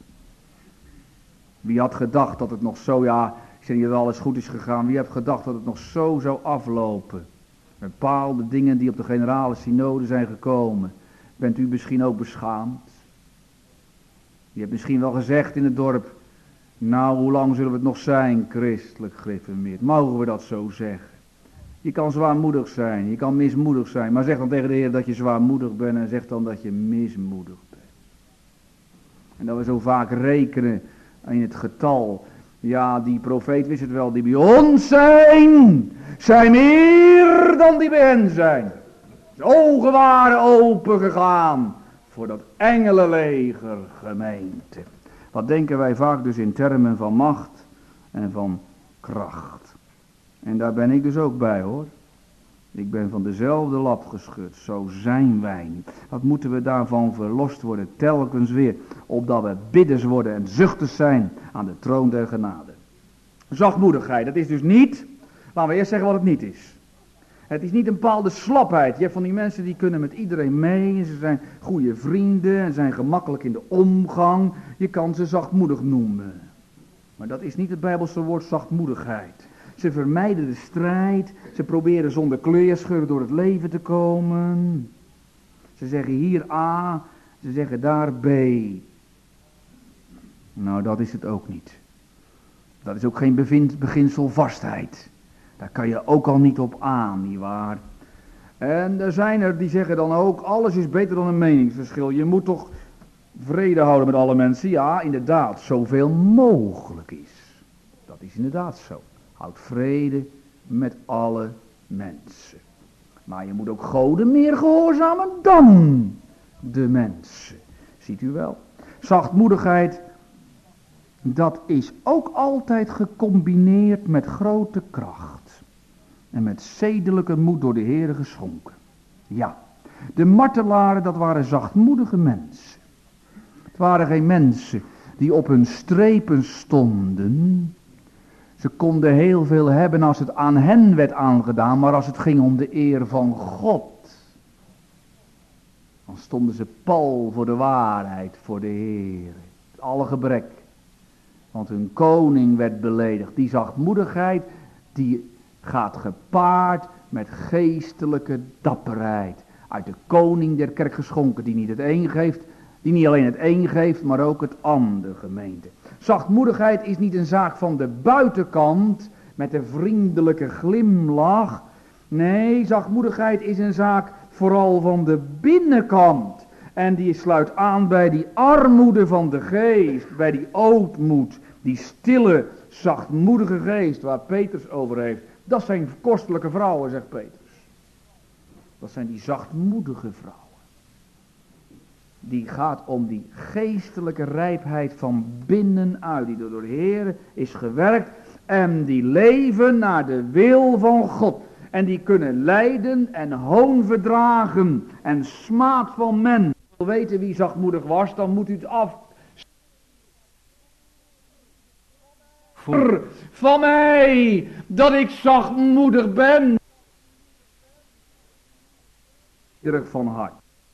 Wie had gedacht dat het nog zo, ik zeg niet dat alles goed is gegaan. Wie heeft gedacht dat het nog zo zou aflopen? Bepaalde dingen die op de generale synode zijn gekomen. Bent u misschien ook beschaamd? Je hebt misschien wel gezegd in het dorp. Nou, hoe lang zullen we het nog zijn, christelijk gereformeerd? Mogen we dat zo zeggen? Je kan zwaarmoedig zijn, je kan mismoedig zijn. Maar zeg dan tegen de Heer dat je zwaarmoedig bent en zeg dan dat je mismoedig bent. En dat we zo vaak rekenen in het getal. Ja, die profeet wist het wel, die bij ons zijn meer dan die bij hen zijn. De ogen waren open gegaan voor dat engelenleger gemeente. Wat denken wij vaak dus in termen van macht en van kracht. En daar ben ik dus ook bij hoor. Ik ben van dezelfde lap geschud. Zo zijn wij niet. Wat moeten we daarvan verlost worden? Telkens weer. Opdat we bidders worden en zuchters zijn aan de troon der genade. Zachtmoedigheid. Dat is dus niet. Laten we eerst zeggen wat het niet is. Het is niet een bepaalde slapheid. Je hebt van die mensen die kunnen met iedereen mee. En ze zijn goede vrienden. En zijn gemakkelijk in de omgang. Je kan ze zachtmoedig noemen. Maar dat is niet het Bijbelse woord zachtmoedigheid. Ze vermijden de strijd. Ze proberen zonder kleerscheur door het leven te komen. Ze zeggen hier A. Ze zeggen daar B. Nou, dat is het ook niet. Dat is ook geen beginselvastheid. Daar kan je ook al niet op aan, nietwaar? En er zijn er die zeggen dan ook, alles is beter dan een meningsverschil. Je moet toch vrede houden met alle mensen. Ja, inderdaad, zoveel mogelijk is. Dat is inderdaad zo. Houd vrede met alle mensen. Maar je moet ook Goden meer gehoorzamen dan de mensen. Ziet u wel? Zachtmoedigheid, dat is ook altijd gecombineerd met grote kracht. En met zedelijke moed door de Heere geschonken. Ja, de martelaren, dat waren zachtmoedige mensen. Het waren geen mensen die op hun strepen stonden. Ze konden heel veel hebben als het aan hen werd aangedaan, maar als het ging om de eer van God, dan stonden ze pal voor de waarheid, voor de Heer. Alle gebrek. Want hun koning werd beledigd. Die zachtmoedigheid, die gaat gepaard met geestelijke dapperheid. Uit de koning der kerk geschonken, die niet het een geeft, die niet alleen het een geeft, maar ook het ander, gemeente. Zachtmoedigheid is niet een zaak van de buitenkant, met een vriendelijke glimlach. Nee, zachtmoedigheid is een zaak vooral van de binnenkant. En die sluit aan bij die armoede van de geest, bij die ootmoed, die stille, zachtmoedige geest waar Petrus over heeft. Dat zijn kostelijke vrouwen, zegt Petrus. Dat zijn die zachtmoedige vrouwen. die gaat om die geestelijke rijpheid van binnenuit, die door de Heer is gewerkt, en die leven naar de wil van God. En die kunnen lijden en hoon verdragen en smaad van men. Wil weten wie zachtmoedig was, dan moet u het af. Van mij, dat ik zachtmoedig ben. Nederig van hart.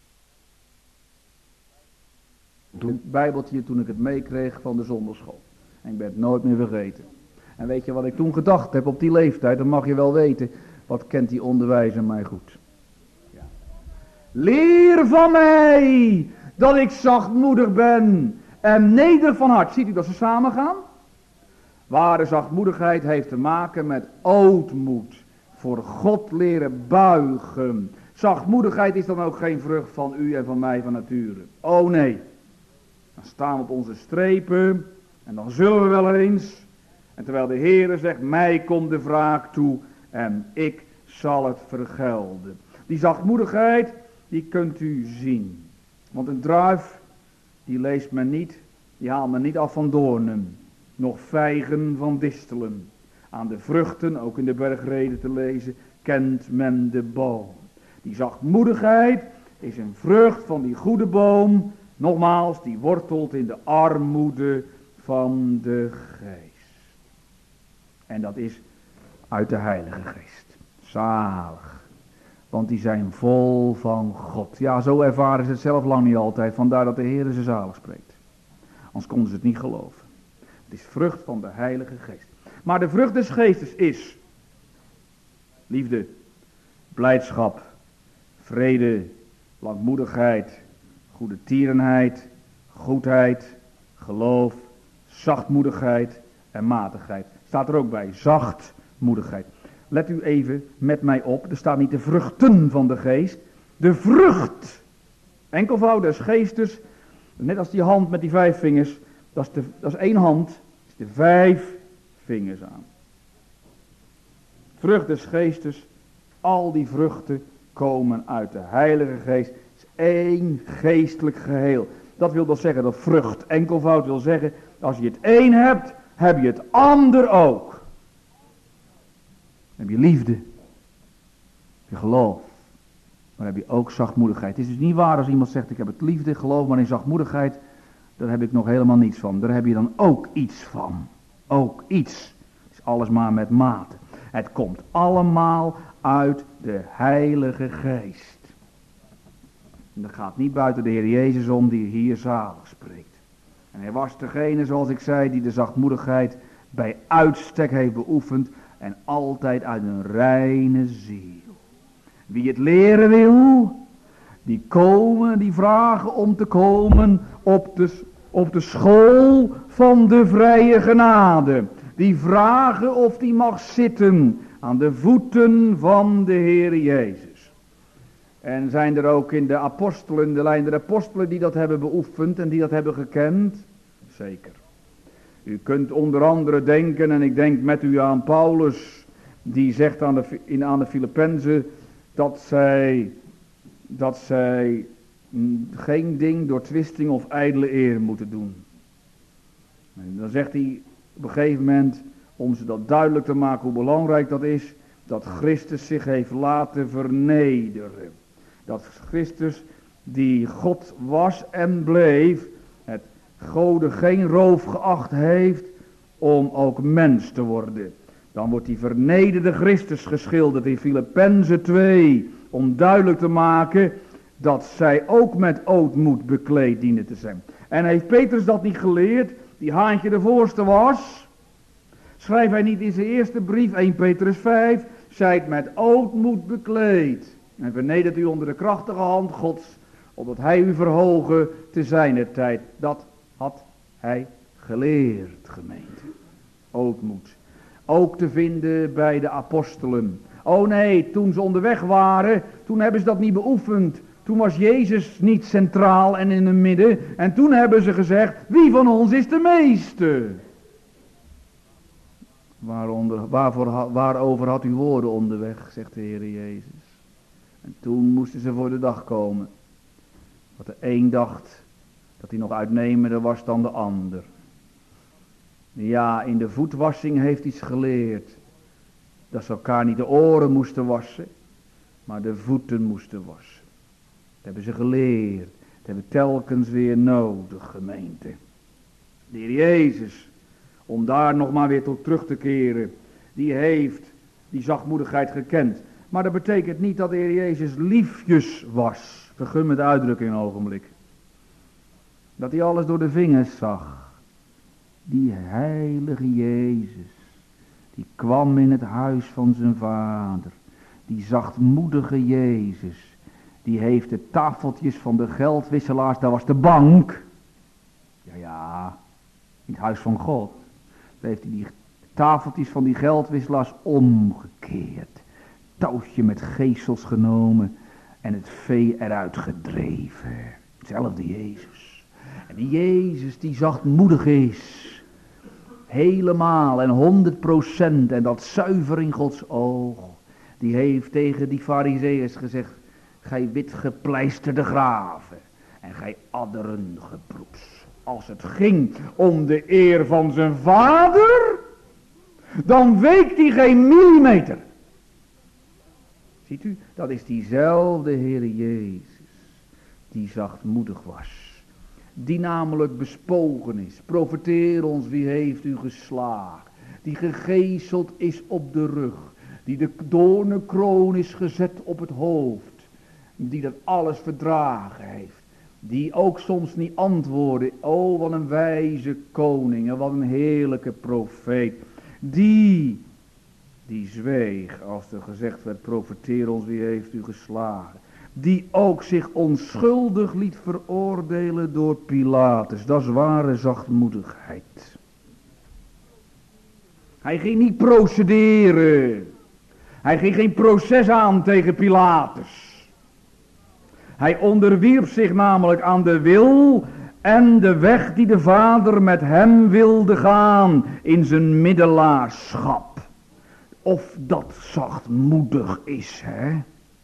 Het Bijbeltje toen ik het meekreeg van de zonderschool. En ik ben het nooit meer vergeten. En weet je wat ik toen gedacht heb op die leeftijd, dan mag je wel weten, wat kent die onderwijzer mij goed. Ja. Leer van mij, dat ik zachtmoedig ben en nederig van hart. Ziet u dat ze samen gaan? Ware zachtmoedigheid heeft te maken met ootmoed. Voor God leren buigen. Zachtmoedigheid is dan ook geen vrucht van u en van mij van nature. Oh nee. Dan staan we op onze strepen. En dan zullen we wel eens. En terwijl de Heere zegt, mij komt de wraak toe. En ik zal het vergelden. Die zachtmoedigheid, die kunt u zien. Want een druif, die leest men niet. Die haalt men niet af van doornen. Nog vijgen van distelen. Aan de vruchten, ook in de bergreden te lezen, kent men de boom. Die zachtmoedigheid is een vrucht van die goede boom. Nogmaals, die wortelt in de armoede van de geest. En dat is uit de Heilige Geest. Zalig. Want die zijn vol van God. Ja, zo ervaren ze het zelf lang niet altijd. Vandaar dat de Heer ze zalig spreekt. Anders konden ze het niet geloven. Het is vrucht van de Heilige Geest. Maar de vrucht des Geestes is liefde, blijdschap, vrede, langmoedigheid, goede tierenheid, goedheid, geloof, zachtmoedigheid en matigheid. Staat er ook bij, zachtmoedigheid. Let u even met mij op, er staat niet de vruchten van de geest, de vrucht. Enkelvoud des geestes, net als die hand met die 5 vingers, dat is 1 hand, is de 5 vingers aan. Vrucht des geestes, al die vruchten komen uit de Heilige Geest. Het is 1 geestelijk geheel. Dat wil dus zeggen, dat vrucht enkelvoud wil zeggen, als je het een hebt, heb je het ander ook. Dan heb je liefde, heb je geloof, maar heb je ook zachtmoedigheid. Het is dus niet waar als iemand zegt, ik heb het liefde, geloof, maar in zachtmoedigheid, daar heb ik nog helemaal niets van. Daar heb je dan ook iets van. Ook iets. Het is alles maar met mate. Het komt allemaal uit de Heilige Geest. En dat gaat niet buiten de Heer Jezus om die hier zalig spreekt. En hij was degene, zoals ik zei, die de zachtmoedigheid bij uitstek heeft beoefend. En altijd uit een reine ziel. Wie het leren wil, die vragen om te komen op de school van de vrije genade. Die vragen of die mag zitten aan de voeten van de Heer Jezus. En zijn er ook in de apostelen, de lijn der apostelen die dat hebben beoefend en die dat hebben gekend? Zeker. U kunt onder andere denken, en ik denk met u aan Paulus, die zegt aan de Filippenzen dat zij geen ding door twisting of ijdele eer moeten doen. En dan zegt hij op een gegeven moment, om ze dat duidelijk te maken hoe belangrijk dat is, dat Christus zich heeft laten vernederen. Dat Christus, die God was en bleef, het Gode geen roof geacht heeft om ook mens te worden. Dan wordt die vernederde Christus geschilderd in Filippenzen 2, om duidelijk te maken dat zij ook met ootmoed bekleed dienen te zijn. En heeft Petrus dat niet geleerd, die Haantje de voorste was? Schrijft hij niet in zijn eerste brief, 1 Petrus 5, zijt met ootmoed bekleed. En vernedert u onder de krachtige hand Gods, opdat hij u verhogen te zijner tijd. Dat had hij geleerd, gemeente. Ootmoed. Ook te vinden bij de apostelen. Oh nee, toen ze onderweg waren, toen hebben ze dat niet beoefend. Toen was Jezus niet centraal en in het midden. En toen hebben ze gezegd, wie van ons is de meeste? Waarover had u woorden onderweg, zegt de Heer Jezus. En toen moesten ze voor de dag komen. Wat de een dacht dat hij nog uitnemender was dan de ander. Ja, in de voetwassing heeft hij iets geleerd. Dat ze elkaar niet de oren moesten wassen, maar de voeten moesten wassen. Dat hebben ze geleerd. Dat hebben we telkens weer nodig, gemeente. De Heer Jezus, om daar nog maar weer tot terug te keren, die heeft die zachtmoedigheid gekend. Maar dat betekent niet dat de Heer Jezus liefjes was. Vergun me de uitdrukking een ogenblik. Dat hij alles door de vingers zag. Die heilige Jezus, die kwam in het huis van zijn vader. Die zachtmoedige Jezus, die heeft de tafeltjes van de geldwisselaars, daar was de bank. Ja, in het huis van God. Daar heeft hij die tafeltjes van die geldwisselaars omgekeerd. Touwtje met geesels genomen en het vee eruit gedreven. Hetzelfde Jezus. En die Jezus die zachtmoedig is. Helemaal en 100% en dat zuiver in Gods oog. Die heeft tegen die Farizeeërs gezegd: gij witgepleisterde graven en gij adderen gebroeds. Als het ging om de eer van zijn vader, dan week hij geen millimeter. Ziet u, dat is diezelfde Heer Jezus, die zachtmoedig was. Die namelijk bespogen is. Profeteer ons, wie heeft u geslagen. Die gegezeld is op de rug. Die de doornenkroon is gezet op het hoofd. Die dat alles verdragen heeft. Die ook soms niet antwoordde. Oh, wat een wijze koning en wat een heerlijke profeet. Die zweeg als er gezegd werd: profeteer ons, wie heeft u geslagen. Die ook zich onschuldig liet veroordelen door Pilatus. Dat is ware zachtmoedigheid. Hij ging niet procederen. Hij ging geen proces aan tegen Pilatus. Hij onderwierp zich namelijk aan de wil en de weg die de Vader met hem wilde gaan in zijn middelaarschap. Of dat zachtmoedig is, hè?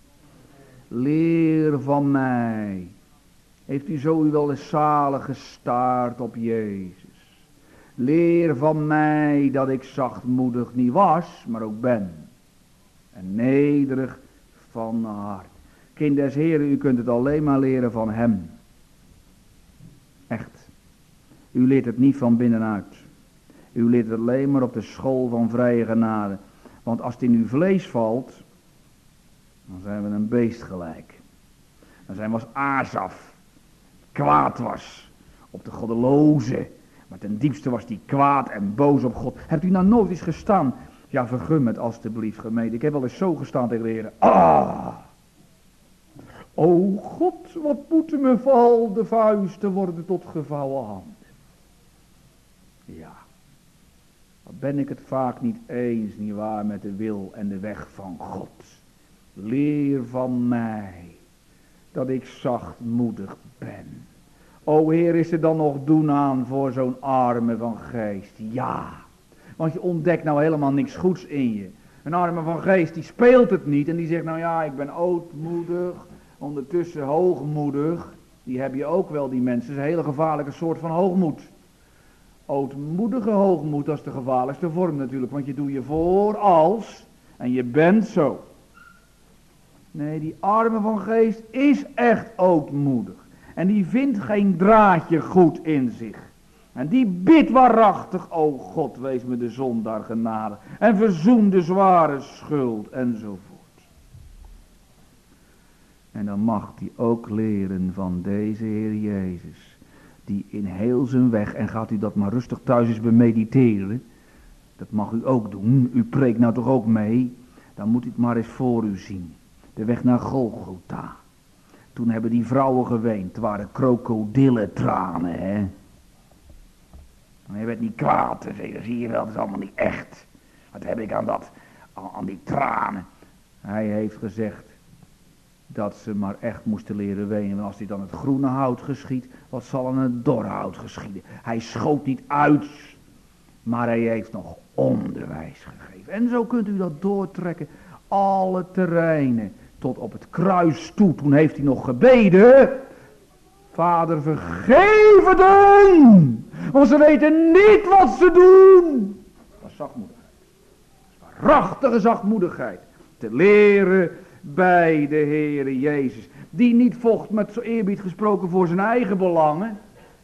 Leer van mij. Heeft u zo wel eens zalig gestaard op Jezus? Leer van mij dat ik zachtmoedig niet was, maar ook ben. En nederig van hart. Kind des Heren, u kunt het alleen maar leren van hem. Echt. U leert het niet van binnenuit. U leert het alleen maar op de school van vrije genade. Want als het in uw vlees valt, dan zijn we een beest gelijk. Dan zijn we als Asaf, kwaad was op de goddeloze. Maar ten diepste was die kwaad en boos op God. Hebt u nou nooit eens gestaan? Ja, vergun me het alstublieft, gemeente. Ik heb wel eens zo gestaan tegen de Heer. O God, wat moeten me val de vuisten worden tot gevouwen handen. Ja. Wat ben ik het vaak niet eens, nietwaar, met de wil en de weg van God. Leer van mij dat ik zachtmoedig ben. O Heer, is er dan nog doen aan voor zo'n arme van geest? Ja, want je ontdekt nou helemaal niks goeds in je. Een arme van geest die speelt het niet en die zegt: nou ja, ik ben ootmoedig, ondertussen hoogmoedig. Die heb je ook wel, die mensen. Dat is een hele gevaarlijke soort van hoogmoed. Ootmoedige hoogmoed, dat is de gevaarlijkste vorm natuurlijk, want je doet je voor als en je bent zo. Nee, die arme van geest is echt ootmoedig. En die vindt geen draadje goed in zich. En die bidt waarachtig: o God, wees me de zondaar genade. En verzoen de zware schuld enzovoort. En dan mag hij ook leren van deze Heer Jezus. Die in heel zijn weg, en gaat u dat maar rustig thuis eens bemediteren. Dat mag u ook doen. U preekt nou toch ook mee. Dan moet u het maar eens voor u zien. De weg naar Golgotha. Toen hebben die vrouwen geweend. Het waren krokodillentranen, hè. En hij werd niet kwaad. Ze zeiden: zie je wel, dat is allemaal niet echt. Wat heb ik aan die tranen. Hij heeft gezegd dat ze maar echt moesten leren wenen. Want als hij dan het groene hout geschiet, wat zal aan het dorre hout geschieden? Hij schoot niet uit, maar hij heeft nog onderwijs gegeven. En zo kunt u dat doortrekken. Alle terreinen tot op het kruis toe. Toen heeft hij nog gebeden. Vader, vergeef het hun, want ze weten niet wat ze doen. Dat is zachtmoedigheid. Dat is waarachtige zachtmoedigheid. Te leren bij de Heere Jezus. Die niet vocht, met zo eerbied gesproken, voor zijn eigen belangen.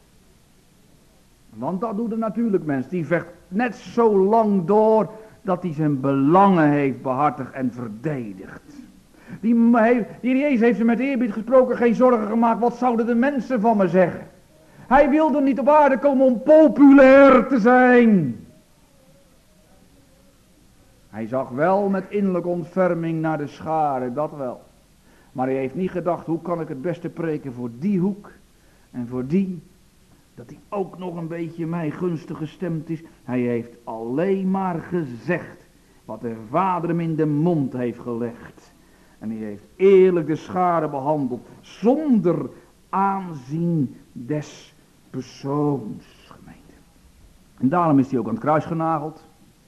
Want dat doet een natuurlijk mens. Die vecht net zo lang door dat hij zijn belangen heeft behartigd en verdedigd. Die Jezus heeft ze met eerbied gesproken geen zorgen gemaakt. Wat zouden de mensen van me zeggen? Hij wilde niet op aarde komen om populair te zijn. Hij zag wel met innerlijke ontferming naar de scharen, dat wel. Maar hij heeft niet gedacht, hoe kan ik het beste preken voor die hoek en voor die. Dat hij ook nog een beetje mij gunstig gestemd is. Hij heeft alleen maar gezegd wat de Vader hem in de mond heeft gelegd. En hij heeft eerlijk de scharen behandeld, zonder aanzien des persoons, gemeente. En daarom is hij ook aan het kruis genageld.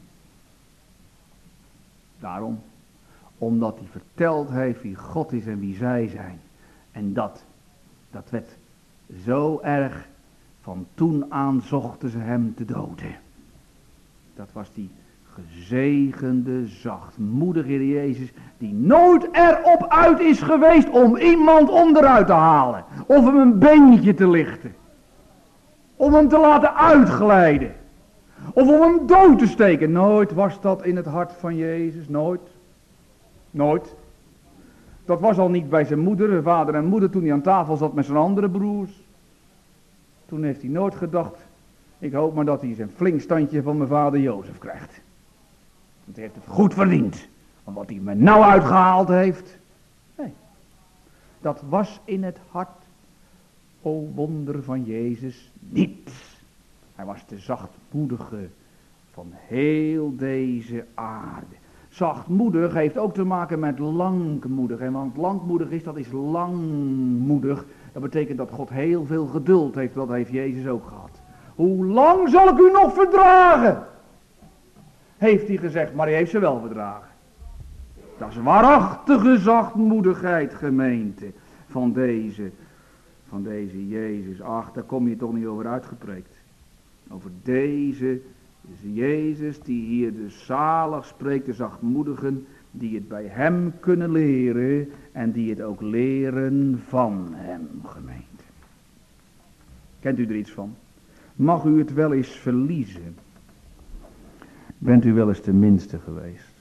Daarom, omdat hij verteld heeft wie God is en wie zij zijn. En dat werd zo erg, van toen aan zochten ze hem te doden. Dat was die gezegende, zachtmoedige Heer Jezus, die nooit erop uit is geweest om iemand onderuit te halen. Of hem een beentje te lichten. Om hem te laten uitglijden. Of om hem dood te steken. Nooit was dat in het hart van Jezus. Nooit. Nooit. Dat was al niet bij zijn moeder, vader en moeder, toen hij aan tafel zat met zijn andere broers. Toen heeft hij nooit gedacht, ik hoop maar dat hij zijn flink standje van mijn vader Jozef krijgt. Want hij heeft het goed verdiend. Van wat hij me nou uitgehaald heeft. Nee. Dat was in het hart, o wonder van Jezus, niet. Hij was de zachtmoedige van heel deze aarde. Zachtmoedig heeft ook te maken met langmoedig. En want langmoedig is, dat is langmoedig. Dat betekent dat God heel veel geduld heeft. Dat heeft Jezus ook gehad. Hoe lang zal ik u nog verdragen? Heeft hij gezegd, maar hij heeft ze wel verdragen. Dat is waarachtige zachtmoedigheid, gemeente, van deze Jezus. Ach, daar kom je toch niet over uitgepreekt. Over deze Jezus die hier de zalig spreekt, de zachtmoedigen, die het bij hem kunnen leren en die het ook leren van hem, gemeente. Kent u er iets van? Mag u het wel eens verliezen? Bent u wel eens de minste geweest?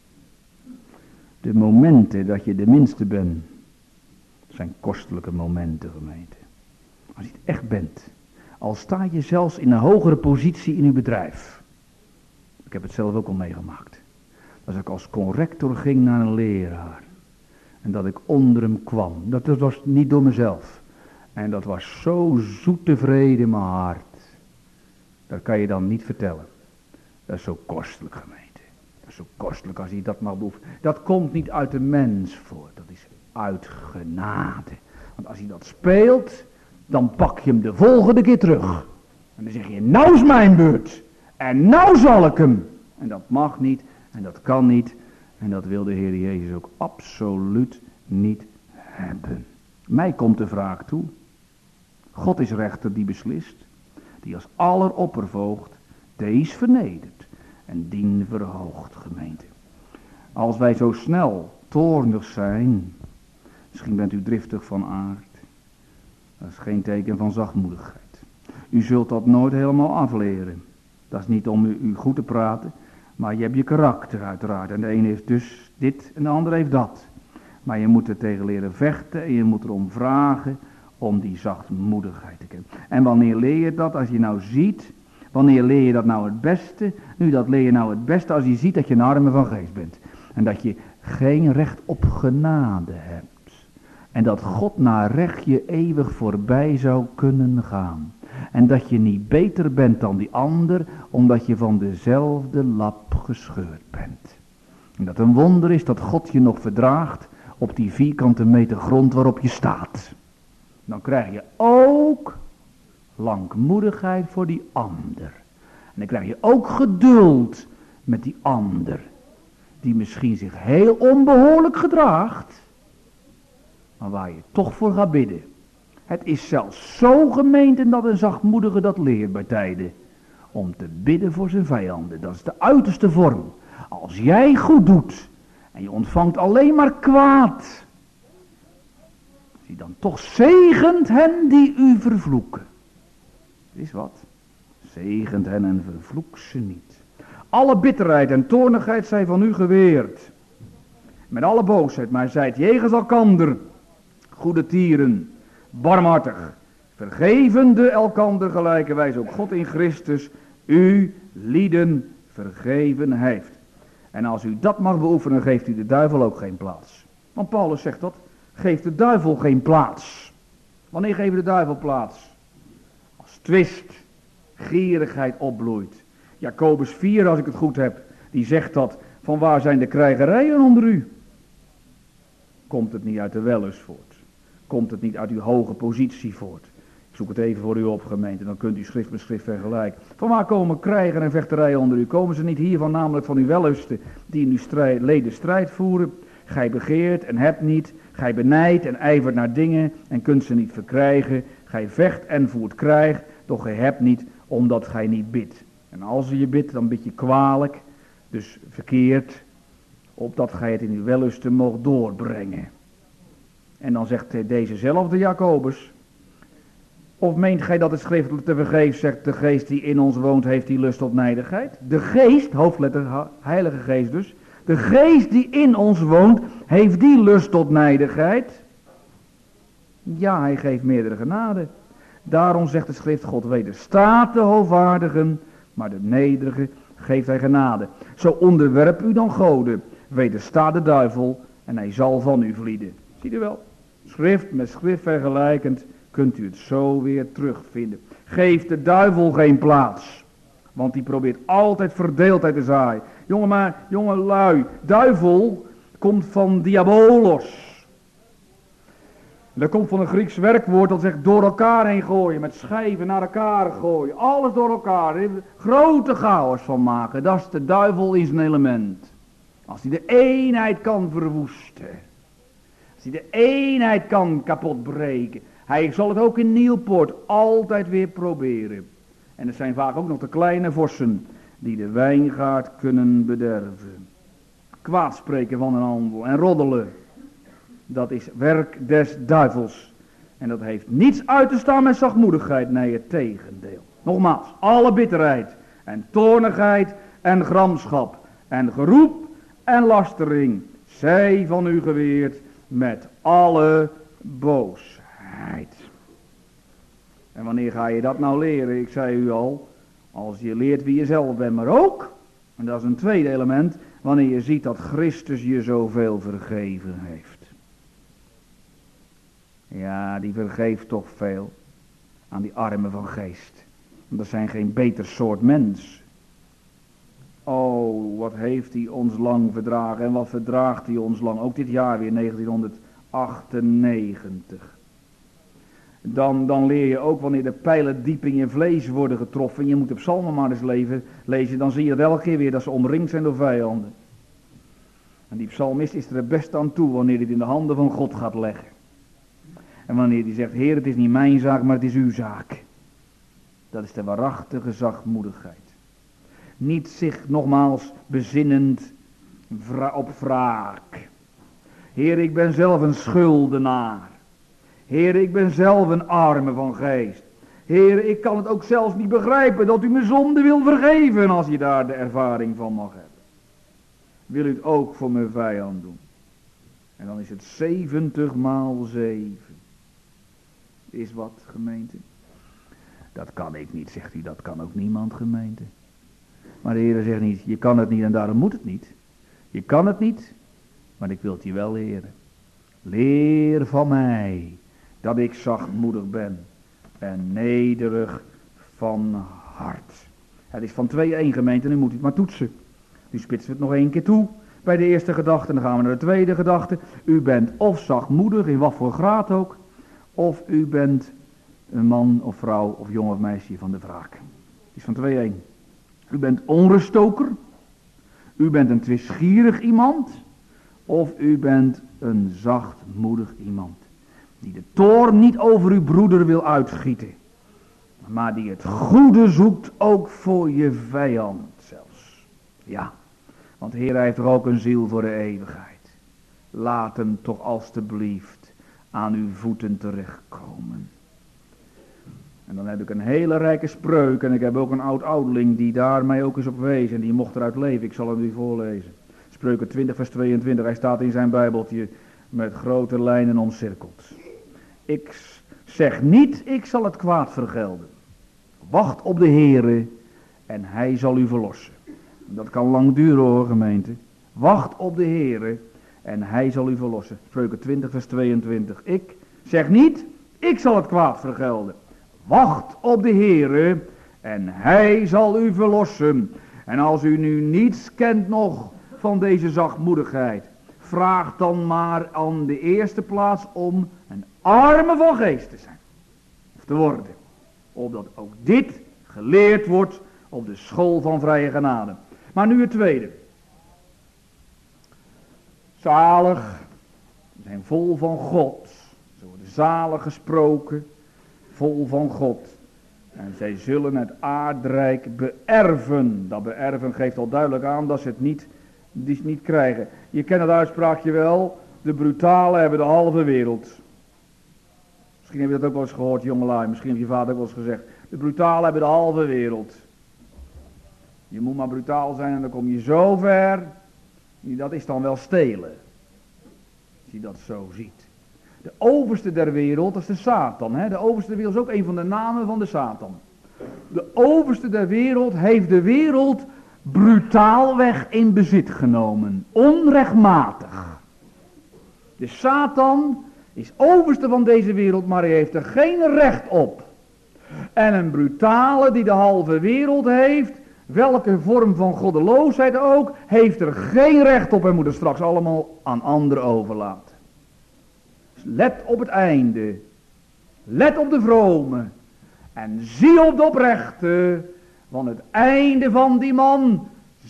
De momenten dat je de minste bent, zijn kostelijke momenten, gemeente. Als je het echt bent. Al sta je zelfs in een hogere positie in uw bedrijf. Ik heb het zelf ook al meegemaakt. Als ik als corrector ging naar een leraar. En dat ik onder hem kwam. Dat was niet door mezelf. En dat was zo zoet tevreden in mijn hart. Dat kan je dan niet vertellen. Dat is zo kostelijk, gemeente. Dat is zo kostelijk als je dat mag beoefenen. Dat komt niet uit de mens voort. Dat is uit genade. Want als hij dat speelt, dan pak je hem de volgende keer terug. En dan zeg je, nou is mijn beurt. En nou zal ik hem. En dat mag niet. En dat kan niet. En dat wil de Heer Jezus ook absoluut niet hebben. Mij komt de vraag toe. God is rechter die beslist. Die als alleroppervoogd deze vernedert. En dien verhoogt, gemeente. Als wij zo snel toornig zijn. Misschien bent u driftig van aard. Dat is geen teken van zachtmoedigheid. U zult dat nooit helemaal afleren. Dat is niet om u goed te praten. Maar je hebt je karakter uiteraard. En de een heeft dus dit en de ander heeft dat. Maar je moet er tegen leren vechten. En je moet erom vragen om die zachtmoedigheid te kennen. En wanneer leer je dat? Als je nou ziet. Wanneer leer je dat nou het beste? Nu, dat leer je nou het beste als je ziet dat je een arme van geest bent. En dat je geen recht op genade hebt. En dat God naar recht je eeuwig voorbij zou kunnen gaan. En dat je niet beter bent dan die ander, omdat je van dezelfde lap gescheurd bent. En dat een wonder is dat God je nog verdraagt op die vierkante meter grond waarop je staat. Dan krijg je ook langmoedigheid voor die ander. En dan krijg je ook geduld met die ander, die misschien zich heel onbehoorlijk gedraagt, maar waar je toch voor gaat bidden. Het is zelfs zo gemeente dat een zachtmoedige dat leert bij tijden. Om te bidden voor zijn vijanden. Dat is de uiterste vorm. Als jij goed doet en je ontvangt alleen maar kwaad. Zie dan toch zegent hen die u vervloeken. Is wat? Zegent hen en vervloek ze niet. Alle bitterheid en toornigheid zij van u geweerd. Met alle boosheid, maar zijt jegens elkander goede tieren, barmhartig, vergevende elkander gelijkerwijs ook God in Christus u lieden vergeven heeft. En als u dat mag beoefenen, geeft u de duivel ook geen plaats. Want Paulus zegt dat, geeft de duivel geen plaats. Wanneer geeft de duivel plaats? Als twist, gierigheid opbloeit. Jacobus 4, als ik het goed heb, die zegt dat, van waar zijn de krijgerijen onder u? Komt het niet uit de wellust voort? Komt het niet uit uw hoge positie voort? Ik zoek het even voor u op, gemeente, dan kunt u schrift met schrift vergelijken. Van waar komen krijgen en vechterijen onder u? Komen ze niet hiervan, namelijk van uw wellusten, die in uw leden strijd voeren? Gij begeert en hebt niet, gij benijdt en ijvert naar dingen en kunt ze niet verkrijgen. Gij vecht en voert krijg, doch gij hebt niet, omdat gij niet bidt. En als je bidt, dan bid je kwalijk, dus verkeerd, opdat gij het in uw wellusten moogt doorbrengen. En dan zegt dezezelfde Jacobus, of meent gij dat het schriftelijk te vergeefs zegt, de geest die in ons woont heeft die lust tot nijdigheid? De geest, hoofdletter heilige geest dus, de geest die in ons woont heeft die lust tot nijdigheid? Ja, hij geeft meerdere genade. Daarom zegt de schrift, God wederstaat de hoogwaardigen, maar de nederige geeft hij genade. Zo onderwerp u dan goden, wederstaat de duivel en hij zal van u vlieden. Ziet u wel, schrift met schrift vergelijkend kunt u het zo weer terugvinden. Geef de duivel geen plaats, want die probeert altijd verdeeldheid te zaaien. Jonge lui, duivel komt van diabolos. Dat komt van een Grieks werkwoord dat zegt door elkaar heen gooien, met schijven naar elkaar gooien, alles door elkaar, grote chaos van maken. Dat is de duivel in zijn element. Als hij de eenheid kan verwoesten, als hij de eenheid kan kapotbreken, hij zal het ook in Nieuwpoort altijd weer proberen. En het zijn vaak ook nog de kleine vossen die de wijngaard kunnen bederven. Kwaadspreken van een handel en roddelen. Dat is werk des duivels. En dat heeft niets uit te staan met zachtmoedigheid. Nee, het tegendeel. Nogmaals, alle bitterheid en toornigheid en gramschap en geroep en lastering. Zij van u geweerd met alle boosheid. En wanneer ga je dat nou leren? Ik zei u al, als je leert wie je zelf bent, maar ook, en dat is een tweede element, wanneer je ziet dat Christus je zoveel vergeven heeft. Ja, die vergeeft toch veel aan die armen van geest. Want dat zijn geen beter soort mens. Oh, wat heeft hij ons lang verdragen en wat verdraagt hij ons lang. Ook dit jaar weer 1998. Dan leer je ook wanneer de pijlen diep in je vlees worden getroffen. Je moet de psalmen maar eens lezen. Dan zie je dat elke keer weer dat ze omringd zijn door vijanden. En die psalmist is er het best aan toe wanneer hij het in de handen van God gaat leggen. En wanneer hij zegt, Heer, het is niet mijn zaak, maar het is uw zaak. Dat is de waarachtige zachtmoedigheid. Niet zich nogmaals bezinnend op wraak. Heer, ik ben zelf een schuldenaar. Heer, ik ben zelf een arme van geest. Heer, ik kan het ook zelfs niet begrijpen dat u mijn zonde wil vergeven als je daar de ervaring van mag hebben. Wil u het ook voor mijn vijand doen? En dan is het 70 maal 7. Is wat, gemeente? Dat kan ik niet, zegt u, dat kan ook niemand, gemeente. Maar de Heer zegt niet, je kan het niet en daarom moet het niet. Je kan het niet, maar ik wil het je wel leren. Leer van mij dat ik zachtmoedig ben en nederig van hart. Het is van 2-1, gemeente, nu moet u het maar toetsen. Nu spitsen we het nog 1 keer toe bij de eerste gedachte en dan gaan we naar de tweede gedachte. U bent of zachtmoedig, in wat voor graad ook, of u bent een man of vrouw of jong of meisje van de wraak. Het is van 2-1. U bent onruststoker, u bent een twistgierig iemand, of u bent een zachtmoedig iemand. Die de toorn niet over uw broeder wil uitgieten. Maar die het goede zoekt ook voor je vijand zelfs. Ja, want de Heer heeft toch ook een ziel voor de eeuwigheid. Laat hem toch alstublieft aan uw voeten terechtkomen. En dan heb ik een hele rijke spreuk. En ik heb ook een oud-ouderling die daar mij ook eens op wees. En die mocht eruit leven. Ik zal hem u voorlezen. Spreuken 20 vers 22. Hij staat in zijn bijbeltje met grote lijnen omcirkeld. Ik zeg niet, ik zal het kwaad vergelden. Wacht op de Heere en hij zal u verlossen. Dat kan lang duren hoor, gemeente. Wacht op de Heere en hij zal u verlossen. Spreuken 20 vers 22. Ik zeg niet, ik zal het kwaad vergelden. Wacht op de Heere en hij zal u verlossen. En als u nu niets kent nog van deze zachtmoedigheid, vraag dan maar aan de eerste plaats om een arme van geest te zijn. Of te worden. Opdat ook dit geleerd wordt op de school van vrije genade. Maar nu het tweede. Zalig, zijn vol van God. Ze worden zalig gesproken, vol van God. En zij zullen het aardrijk beërven. Dat beërven geeft al duidelijk aan dat ze het niet krijgen. Je kent het uitspraakje wel. De brutalen hebben de halve wereld. Misschien heb je dat ook wel eens gehoord, jongelui. Misschien heeft je vader ook wel eens gezegd. De brutalen hebben de halve wereld. Je moet maar brutaal zijn en dan kom je zo ver. Dat is dan wel stelen. Als je dat zo ziet. De overste der wereld, dat is de Satan. Hè? De overste der wereld is ook een van de namen van de Satan. De overste der wereld heeft de wereld brutaalweg in bezit genomen. Onrechtmatig. De Satan is overste van deze wereld, maar hij heeft er geen recht op. En een brutale die de halve wereld heeft, welke vorm van goddeloosheid ook, heeft er geen recht op en moet het straks allemaal aan anderen overlaten. Dus let op het einde. Let op de vrome. En zie op de oprechte, want het einde van die man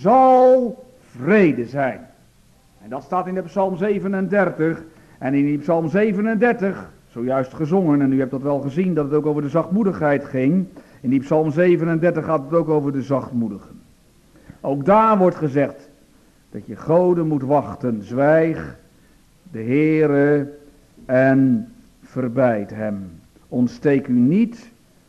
zal vrede zijn. En dat staat in de Psalm 37. En in die Psalm 37, zojuist gezongen, en u hebt dat wel gezien, dat het ook over de zachtmoedigheid ging. In die Psalm 37 gaat het ook over de zachtmoedigen. Ook daar wordt gezegd dat je goden moet wachten. Zwijg de Heere en verbeid hem. Ontsteek u niet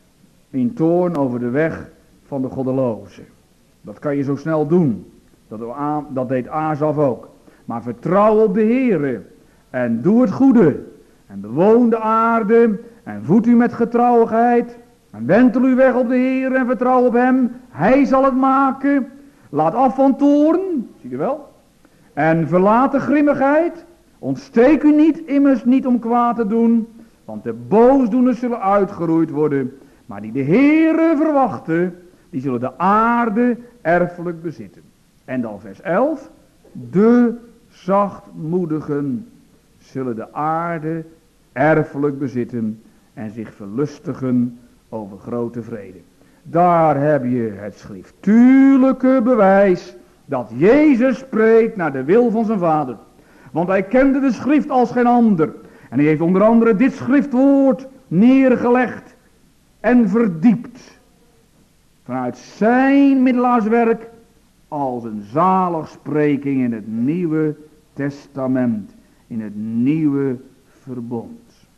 in toorn over de weg van de goddeloze. Dat kan je zo snel doen. Dat deed Asaf ook. Maar vertrouw op de Heere. En doe het goede. En bewoon de aarde. En voed u met getrouwigheid. En wentel uw weg op de Heer en vertrouw op hem. Hij zal het maken. Laat af van toorn. Zie je wel? En verlaat de grimmigheid. Ontsteek u niet, immers niet om kwaad te doen. Want de boosdoeners zullen uitgeroeid worden. Maar die de Heere verwachten, die zullen de aarde erfelijk bezitten. En dan vers 11. De zachtmoedigen zullen de aarde erfelijk bezitten en zich verlustigen over grote vrede. Daar heb je het schriftuurlijke bewijs dat Jezus spreekt naar de wil van zijn Vader. Want hij kende de schrift als geen ander. En hij heeft onder andere dit schriftwoord neergelegd en verdiept. Vanuit zijn middelaarswerk als een zaligspreking in het Nieuwe Testament. In het Nieuwe Verbond.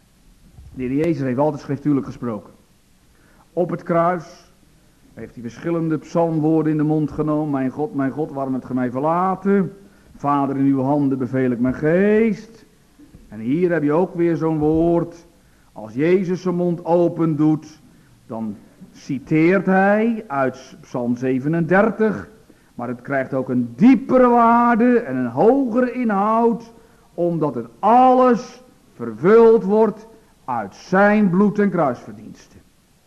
De Heer Jezus heeft altijd schriftuurlijk gesproken. Op het kruis heeft hij verschillende psalmwoorden in de mond genomen. Mijn God, waarom hebt ge mij verlaten? Vader, in uw handen beveel ik mijn geest. En hier heb je ook weer zo'n woord. Als Jezus zijn mond open doet, dan citeert hij uit Psalm 37. Maar het krijgt ook een diepere waarde en een hogere inhoud. Omdat het alles vervuld wordt uit zijn bloed en kruisverdiensten.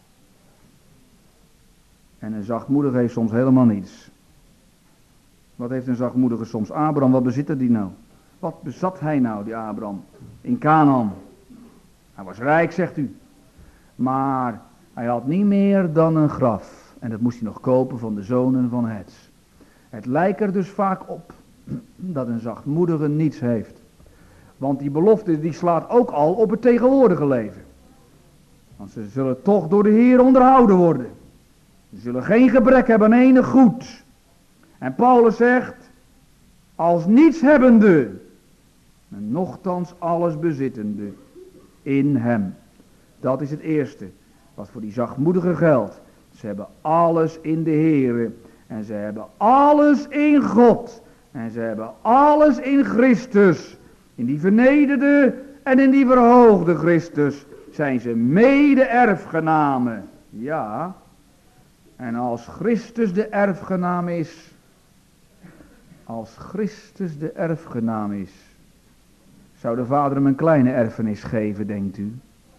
En een zachtmoedige heeft soms helemaal niets. Wat heeft een zachtmoedige soms? Abraham, wat bezitte die nou? Wat bezat hij nou, die Abraham? In Canaan. Hij was rijk, zegt u. Maar hij had niet meer dan een graf. En dat moest hij nog kopen van de zonen van Hets. Het lijkt er dus vaak op dat een zachtmoedige niets heeft. Want die belofte die slaat ook al op het tegenwoordige leven. Want ze zullen toch door de Heer onderhouden worden. Ze zullen geen gebrek hebben aan enig goed. En Paulus zegt, als niets hebbende, en nochtans alles bezittende in hem. Dat is het eerste, wat voor die zachtmoedigen geldt. Ze hebben alles in de Heere. En ze hebben alles in God. En ze hebben alles in Christus. In die vernederde en in die verhoogde Christus zijn ze mede-erfgenamen. Ja, en als Christus de erfgenaam is, als Christus de erfgenaam is, zou de Vader hem een kleine erfenis geven, denkt u?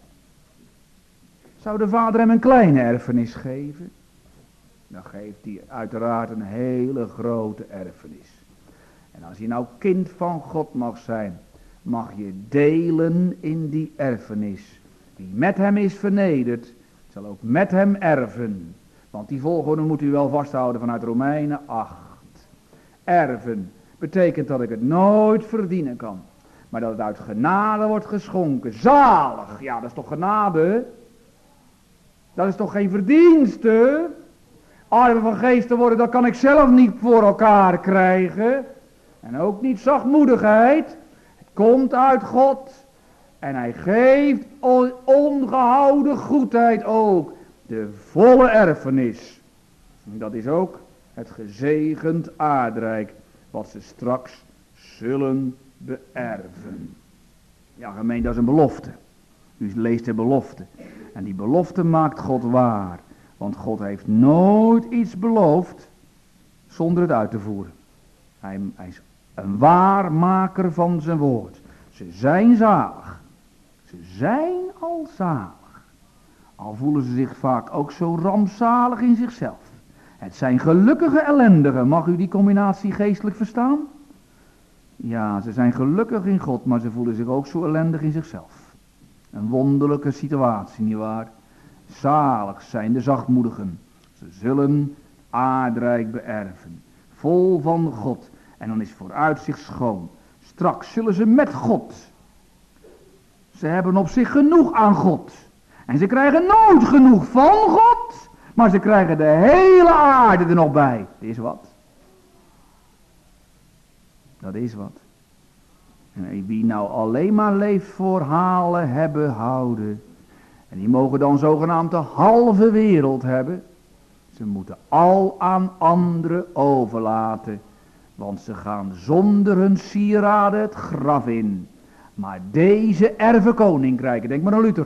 Zou de Vader hem een kleine erfenis geven? Dan geeft hij uiteraard een hele grote erfenis. En als je nou kind van God mag zijn, mag je delen in die erfenis. Wie met hem is vernederd, zal ook met hem erven. Want die volgorde moet u wel vasthouden vanuit Romeinen 8. Erven betekent dat ik het nooit verdienen kan. Maar dat het uit genade wordt geschonken. Zalig, ja, dat is toch genade? Dat is toch geen verdienste? Armen van geest te worden, dat kan ik zelf niet voor elkaar krijgen. En ook niet zachtmoedigheid. Het komt uit God. En hij geeft ongehouden goedheid ook. De volle erfenis. En dat is ook het gezegend aardrijk. Wat ze straks zullen beërven. Ja, gemeen, dat is een belofte. U leest de belofte. En die belofte maakt God waar. Want God heeft nooit iets beloofd zonder het uit te voeren. Hij is een waarmaker van zijn woord. Ze zijn zalig. Ze zijn al zalig. Al voelen ze zich vaak ook zo rampzalig in zichzelf. Het zijn gelukkige ellendigen. Mag u die combinatie geestelijk verstaan? Ja, ze zijn gelukkig in God, maar ze voelen zich ook zo ellendig in zichzelf. Een wonderlijke situatie, nietwaar? Zalig zijn de zachtmoedigen. Ze zullen aardrijk beërven. Vol van God. En dan is vooruitzicht schoon. Straks zullen ze met God. Ze hebben op zich genoeg aan God. En ze krijgen nooit genoeg van God. Maar ze krijgen de hele aarde er nog bij. Dat is wat. Dat is wat. En wie nou alleen maar leeft voor halen, hebben, houden. En die mogen dan zogenaamd de halve wereld hebben. Ze moeten al aan anderen overlaten. Want ze gaan zonder hun sieraden het graf in. Maar deze erven koninkrijken, denk maar aan Luther.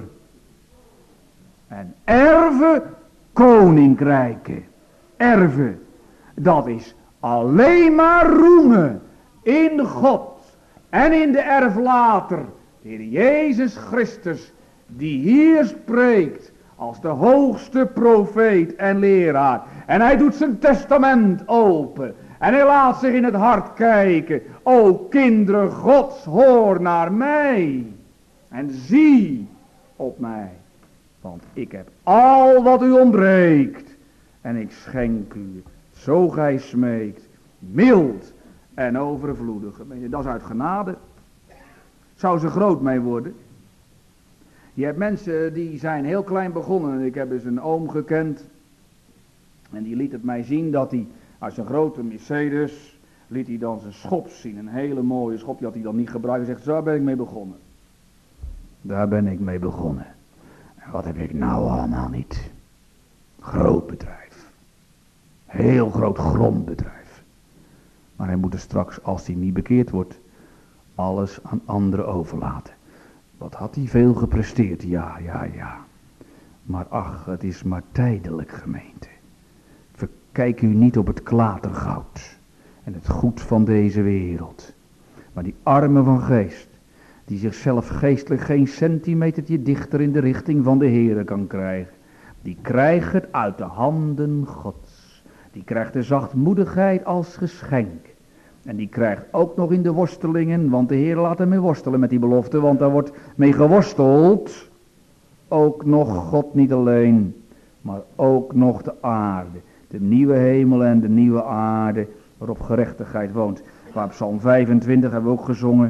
En erven koninkrijken. Erven. Dat is alleen maar roemen in God. En in de erflater. De Heer Jezus Christus. Die hier spreekt. Als de hoogste profeet en leraar. En hij doet zijn testament open. En hij laat zich in het hart kijken. O kinderen Gods, hoor naar mij. En zie op mij. Want ik heb al wat u ontbreekt. En ik schenk u, zo gij smeekt, mild en overvloedig. Dat is uit genade. Zou ze groot mee worden? Je hebt mensen die zijn heel klein begonnen. Ik heb eens een oom gekend. En die liet het mij zien dat hij uit zijn grote Mercedes liet hij dan zijn schop zien. Een hele mooie schop, die had hij dan niet gebruikt. Hij zegt, daar ben ik mee begonnen. Daar ben ik mee begonnen. En wat heb ik nou allemaal niet? Groot bedrijf. Heel groot grondbedrijf. Maar hij moet er straks, als hij niet bekeerd wordt, alles aan anderen overlaten. Wat had hij veel gepresteerd? Ja. Maar ach, het is maar tijdelijk, gemeente. Kijk u niet op het klatergoud en het goed van deze wereld. Maar die armen van geest, die zichzelf geestelijk geen centimetertje dichter in de richting van de Heere kan krijgen. Die krijgt het uit de handen Gods. Die krijgt de zachtmoedigheid als geschenk. En die krijgt ook nog in de worstelingen, want de Heer laat hem mee worstelen met die belofte, want daar wordt mee geworsteld. Ook nog God niet alleen, maar ook nog de aarde. De nieuwe hemel en de nieuwe aarde waarop gerechtigheid woont. Waar Psalm 25 hebben we ook gezongen.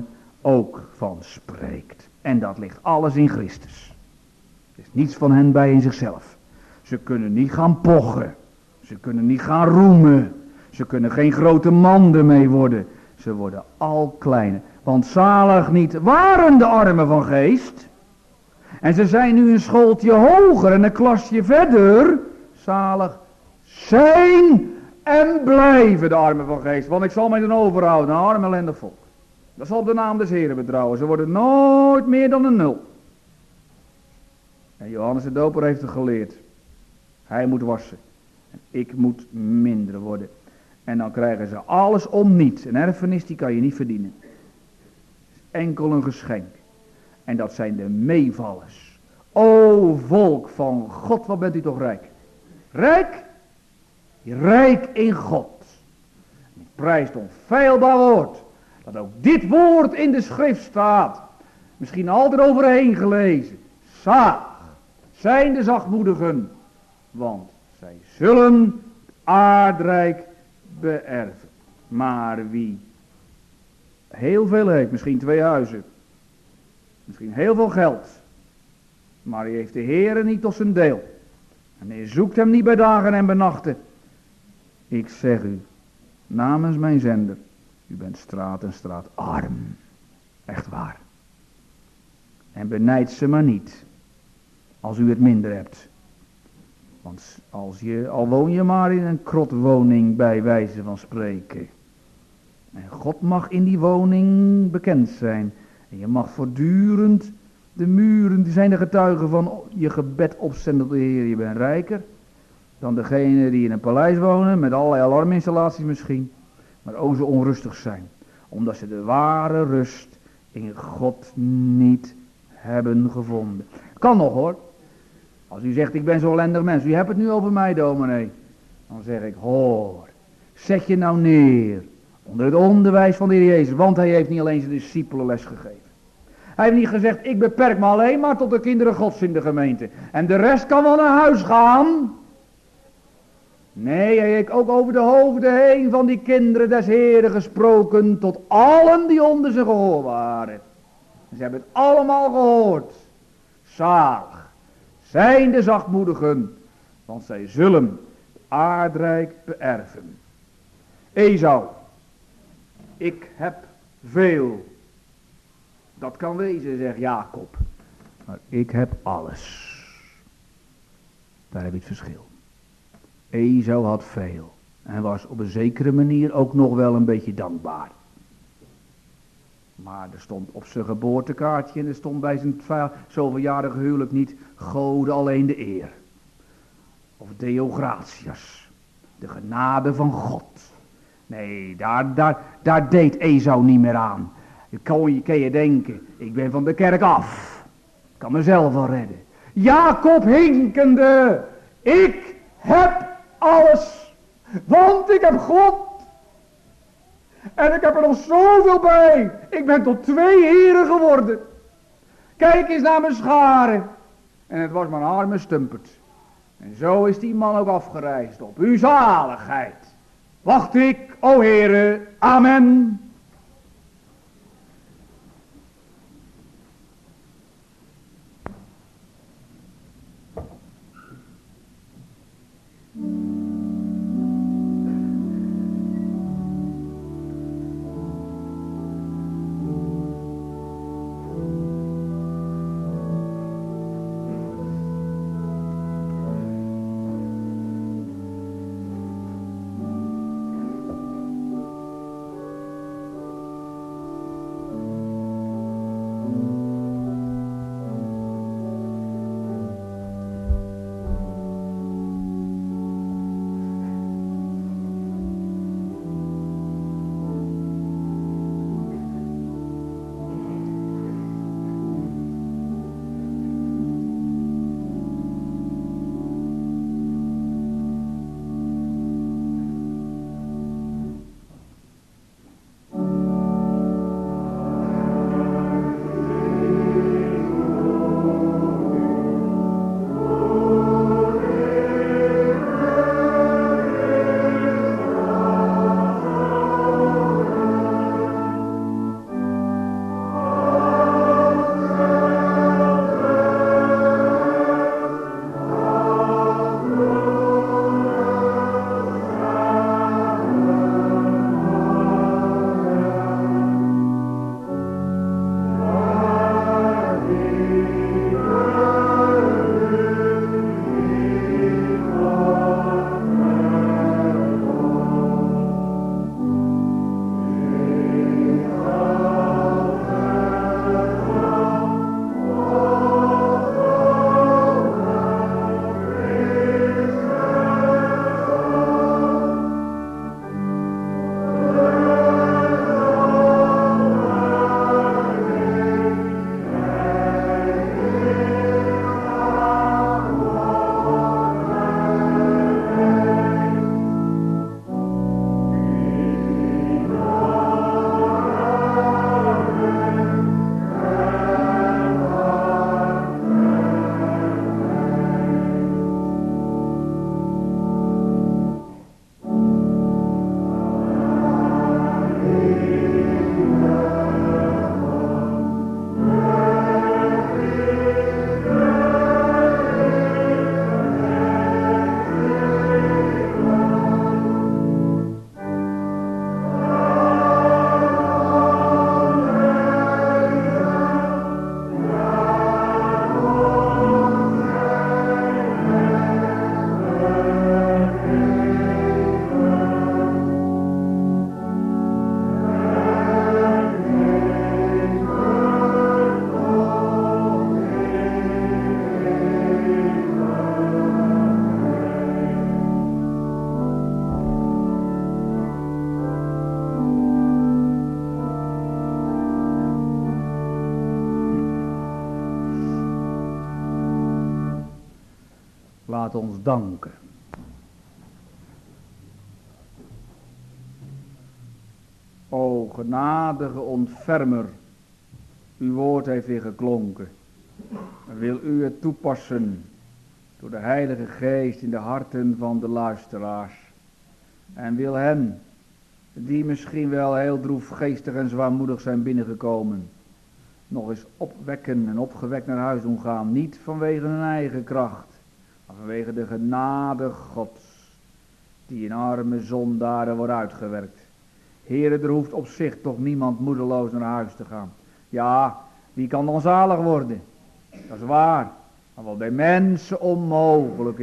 ook van spreekt. En dat ligt alles in Christus. Er is niets van hen bij in zichzelf. Ze kunnen niet gaan pochen. Ze kunnen niet gaan roemen. Ze kunnen geen grote man ermee worden. Ze worden al kleiner. Want zalig niet waren de armen van geest. En ze zijn nu een schooltje hoger en een klasje verder. Zalig zijn en blijven de armen van geest. Want ik zal mij dan overhouden, een arm ellendig volk. Dat zal op de naam des Heren betrouwen. Ze worden nooit meer dan een 0. En Johannes de Doper heeft het geleerd. Hij moet wassen. En ik moet minder worden. En dan krijgen ze alles om niets. Een erfenis die kan je niet verdienen. Het is enkel een geschenk. En dat zijn de meevallers. O volk van God, wat bent u toch rijk. Rijk? Rijk in God. Ik prijs het onfeilbaar woord. Dat ook dit woord in de schrift staat. Misschien altijd overheen gelezen. Zalig zijn de zachtmoedigen. Want zij zullen het aardrijk beërven. Maar wie heel veel heeft, misschien 2 huizen. Misschien heel veel geld. Maar hij heeft de Heere niet tot zijn deel. En hij zoekt hem niet bij dagen en bij nachten. Ik zeg u, namens mijn zender, u bent straat en straat arm. Echt waar. En benijd ze maar niet, als u het minder hebt. Want al woon je maar in een krotwoning bij wijze van spreken. En God mag in die woning bekend zijn. En je mag voortdurend de muren, die zijn de getuigen van je gebed opzenden tot de Heer. Je bent rijker dan degene die in een paleis wonen, met allerlei alarminstallaties misschien. Maar ook zo onrustig zijn. Omdat ze de ware rust in God niet hebben gevonden. Kan nog hoor. Als u zegt, ik ben zo'n ellendig mens. U hebt het nu over mij, dominee. Dan zeg ik, hoor. Zet je nou neer. Onder het onderwijs van de Heer Jezus. Want hij heeft niet alleen zijn discipelen les gegeven. Hij heeft niet gezegd, ik beperk me alleen maar tot de kinderen Gods in de gemeente. En de rest kan wel naar huis gaan. Nee, hij heeft ook over de hoofden heen van die kinderen des Heren gesproken. Tot allen die onder zijn gehoor waren. Ze hebben het allemaal gehoord. Zalig zijn de zachtmoedigen. Want zij zullen het aardrijk beërven. Esau. Ik heb veel. Dat kan wezen, zegt Jacob. Maar ik heb alles. Daar heb je het verschil. Esau had veel. En was op een zekere manier ook nog wel een beetje dankbaar. Maar er stond op zijn geboortekaartje en er stond bij zijn zoveeljarige huwelijk niet Gode alleen de eer. Of Deo gratias. De genade van God. Nee, daar deed Esau niet meer aan. Kan je denken, ik ben van de kerk af. Ik kan mezelf wel redden. Jacob hinkende. Ik heb alles. Want ik heb God. En ik heb er nog zoveel bij. Ik ben tot 2 heren geworden. Kijk eens naar mijn scharen. En het was mijn arme stumpert. En zo is die man ook afgereisd op uw zaligheid. Wacht ik, o Heere, amen. Laat ons danken. O genadige ontfermer, uw woord heeft weer geklonken. Wil u het toepassen door de Heilige Geest in de harten van de luisteraars. En wil hen, die misschien wel heel droefgeestig en zwaarmoedig zijn binnengekomen, nog eens opwekken en opgewekt naar huis doen gaan. Niet vanwege hun eigen kracht, maar vanwege de genade Gods, die in arme zondaren wordt uitgewerkt. Heere, er hoeft op zich toch niemand moedeloos naar huis te gaan. Ja, wie kan dan zalig worden? Dat is waar. Maar wat bij mensen onmogelijk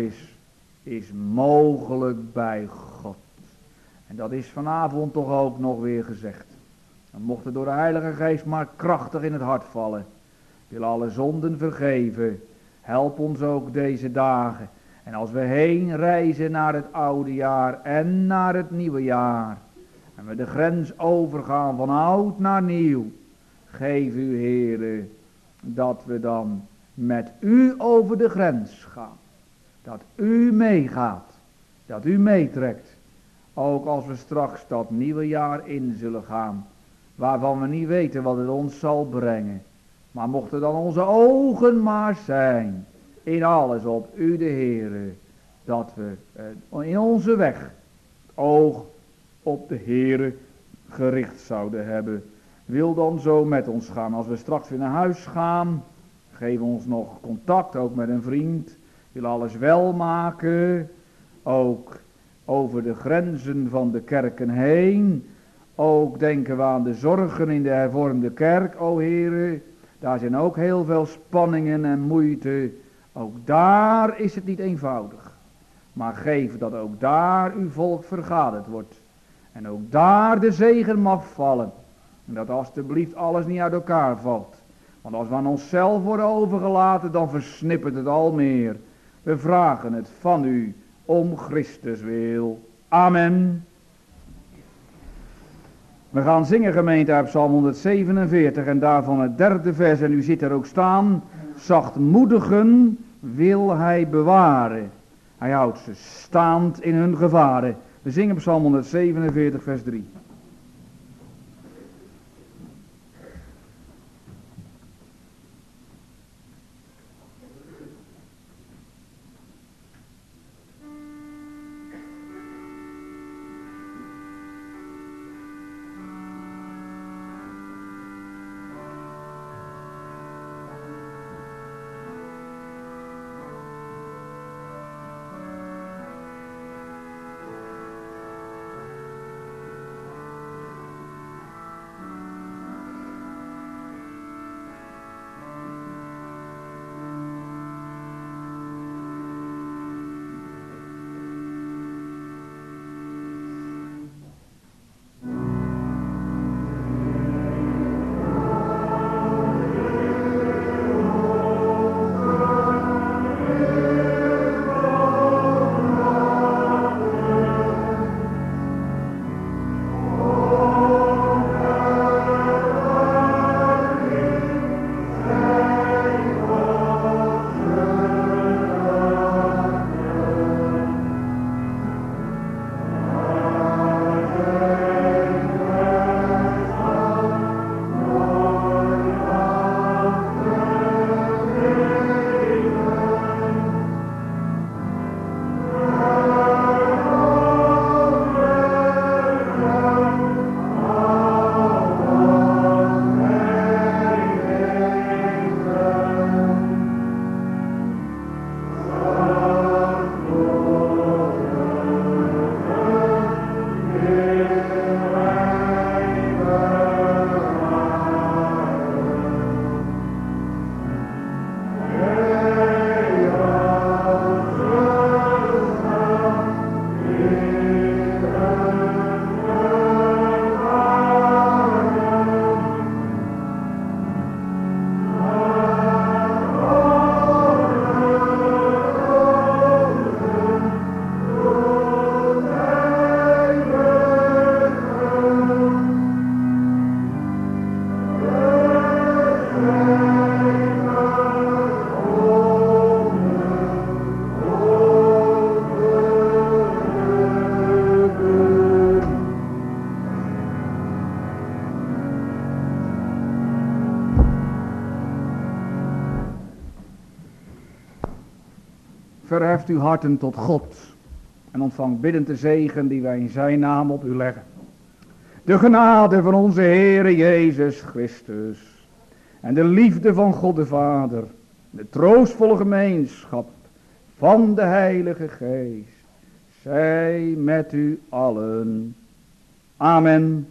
is mogelijk bij God. En dat is vanavond toch ook nog weer gezegd. Dan mocht het door de Heilige Geest maar krachtig in het hart vallen. Wil alle zonden vergeven. Help ons ook deze dagen. En als we heen reizen naar het oude jaar en naar het nieuwe jaar. En we de grens overgaan van oud naar nieuw. Geef u, Heere, dat we dan met u over de grens gaan. Dat u meegaat. Dat u meetrekt. Ook als we straks dat nieuwe jaar in zullen gaan. Waarvan we niet weten wat het ons zal brengen. Maar mochten dan onze ogen maar zijn. In alles op u de Heere. Dat we in onze weg het oog op de Heere gericht zouden hebben. Wil dan zo met ons gaan. Als we straks weer naar huis gaan. Geef ons nog contact ook met een vriend. Wil alles wel maken. Ook over de grenzen van de kerken heen. Ook denken we aan de zorgen in de hervormde kerk, o Heere. Daar zijn ook heel veel spanningen en moeite. Ook daar is het niet eenvoudig. Maar geef dat ook daar uw volk vergaderd wordt. En ook daar de zegen mag vallen. En dat alstublieft alles niet uit elkaar valt. Want als we aan onszelf worden overgelaten, dan versnippert het al meer. We vragen het van u om Christus wil. Amen. We gaan zingen, gemeente, uit Psalm 147 en daarvan het derde vers. En u ziet er ook staan. Zachtmoedigen wil hij bewaren. Hij houdt ze staand in hun gevaren. We zingen Psalm 147 vers 3. Verheft uw harten tot God en ontvang biddend de zegen die wij in zijn naam op u leggen. De genade van onze Heere Jezus Christus en de liefde van God de Vader, de troostvolle gemeenschap van de Heilige Geest, zij met u allen. Amen.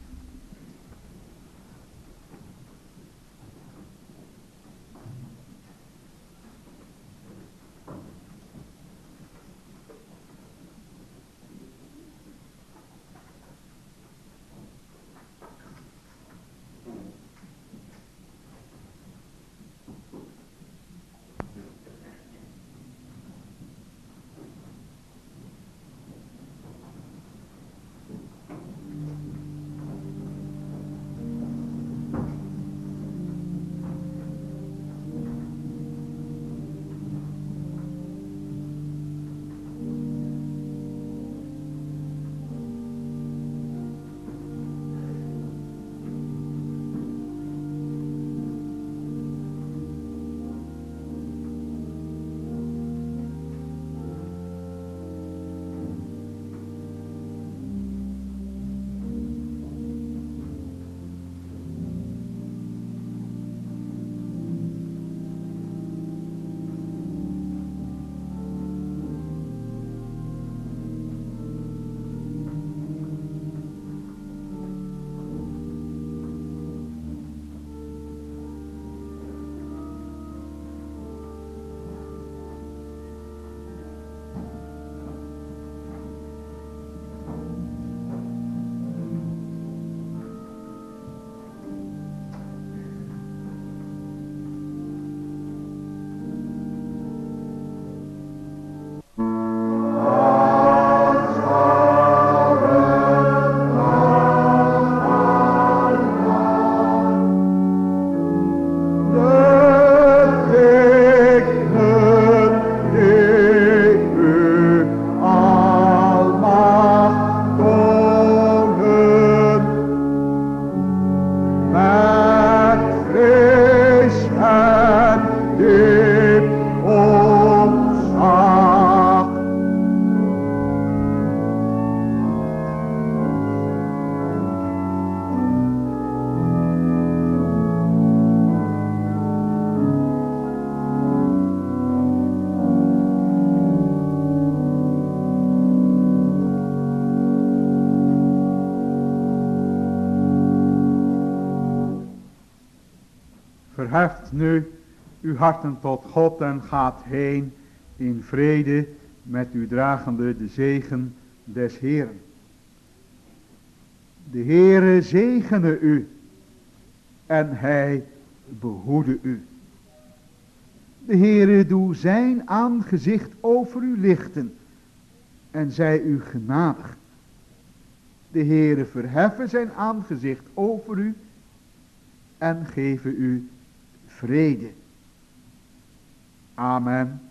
Verheft nu uw harten tot God en gaat heen in vrede met u dragende de zegen des Heeren. De Heere zegene u en hij behoede u. De Heere doe zijn aangezicht over u lichten en zij u genadig. De Heere verheffen zijn aangezicht over u en geven u vrede. Amen.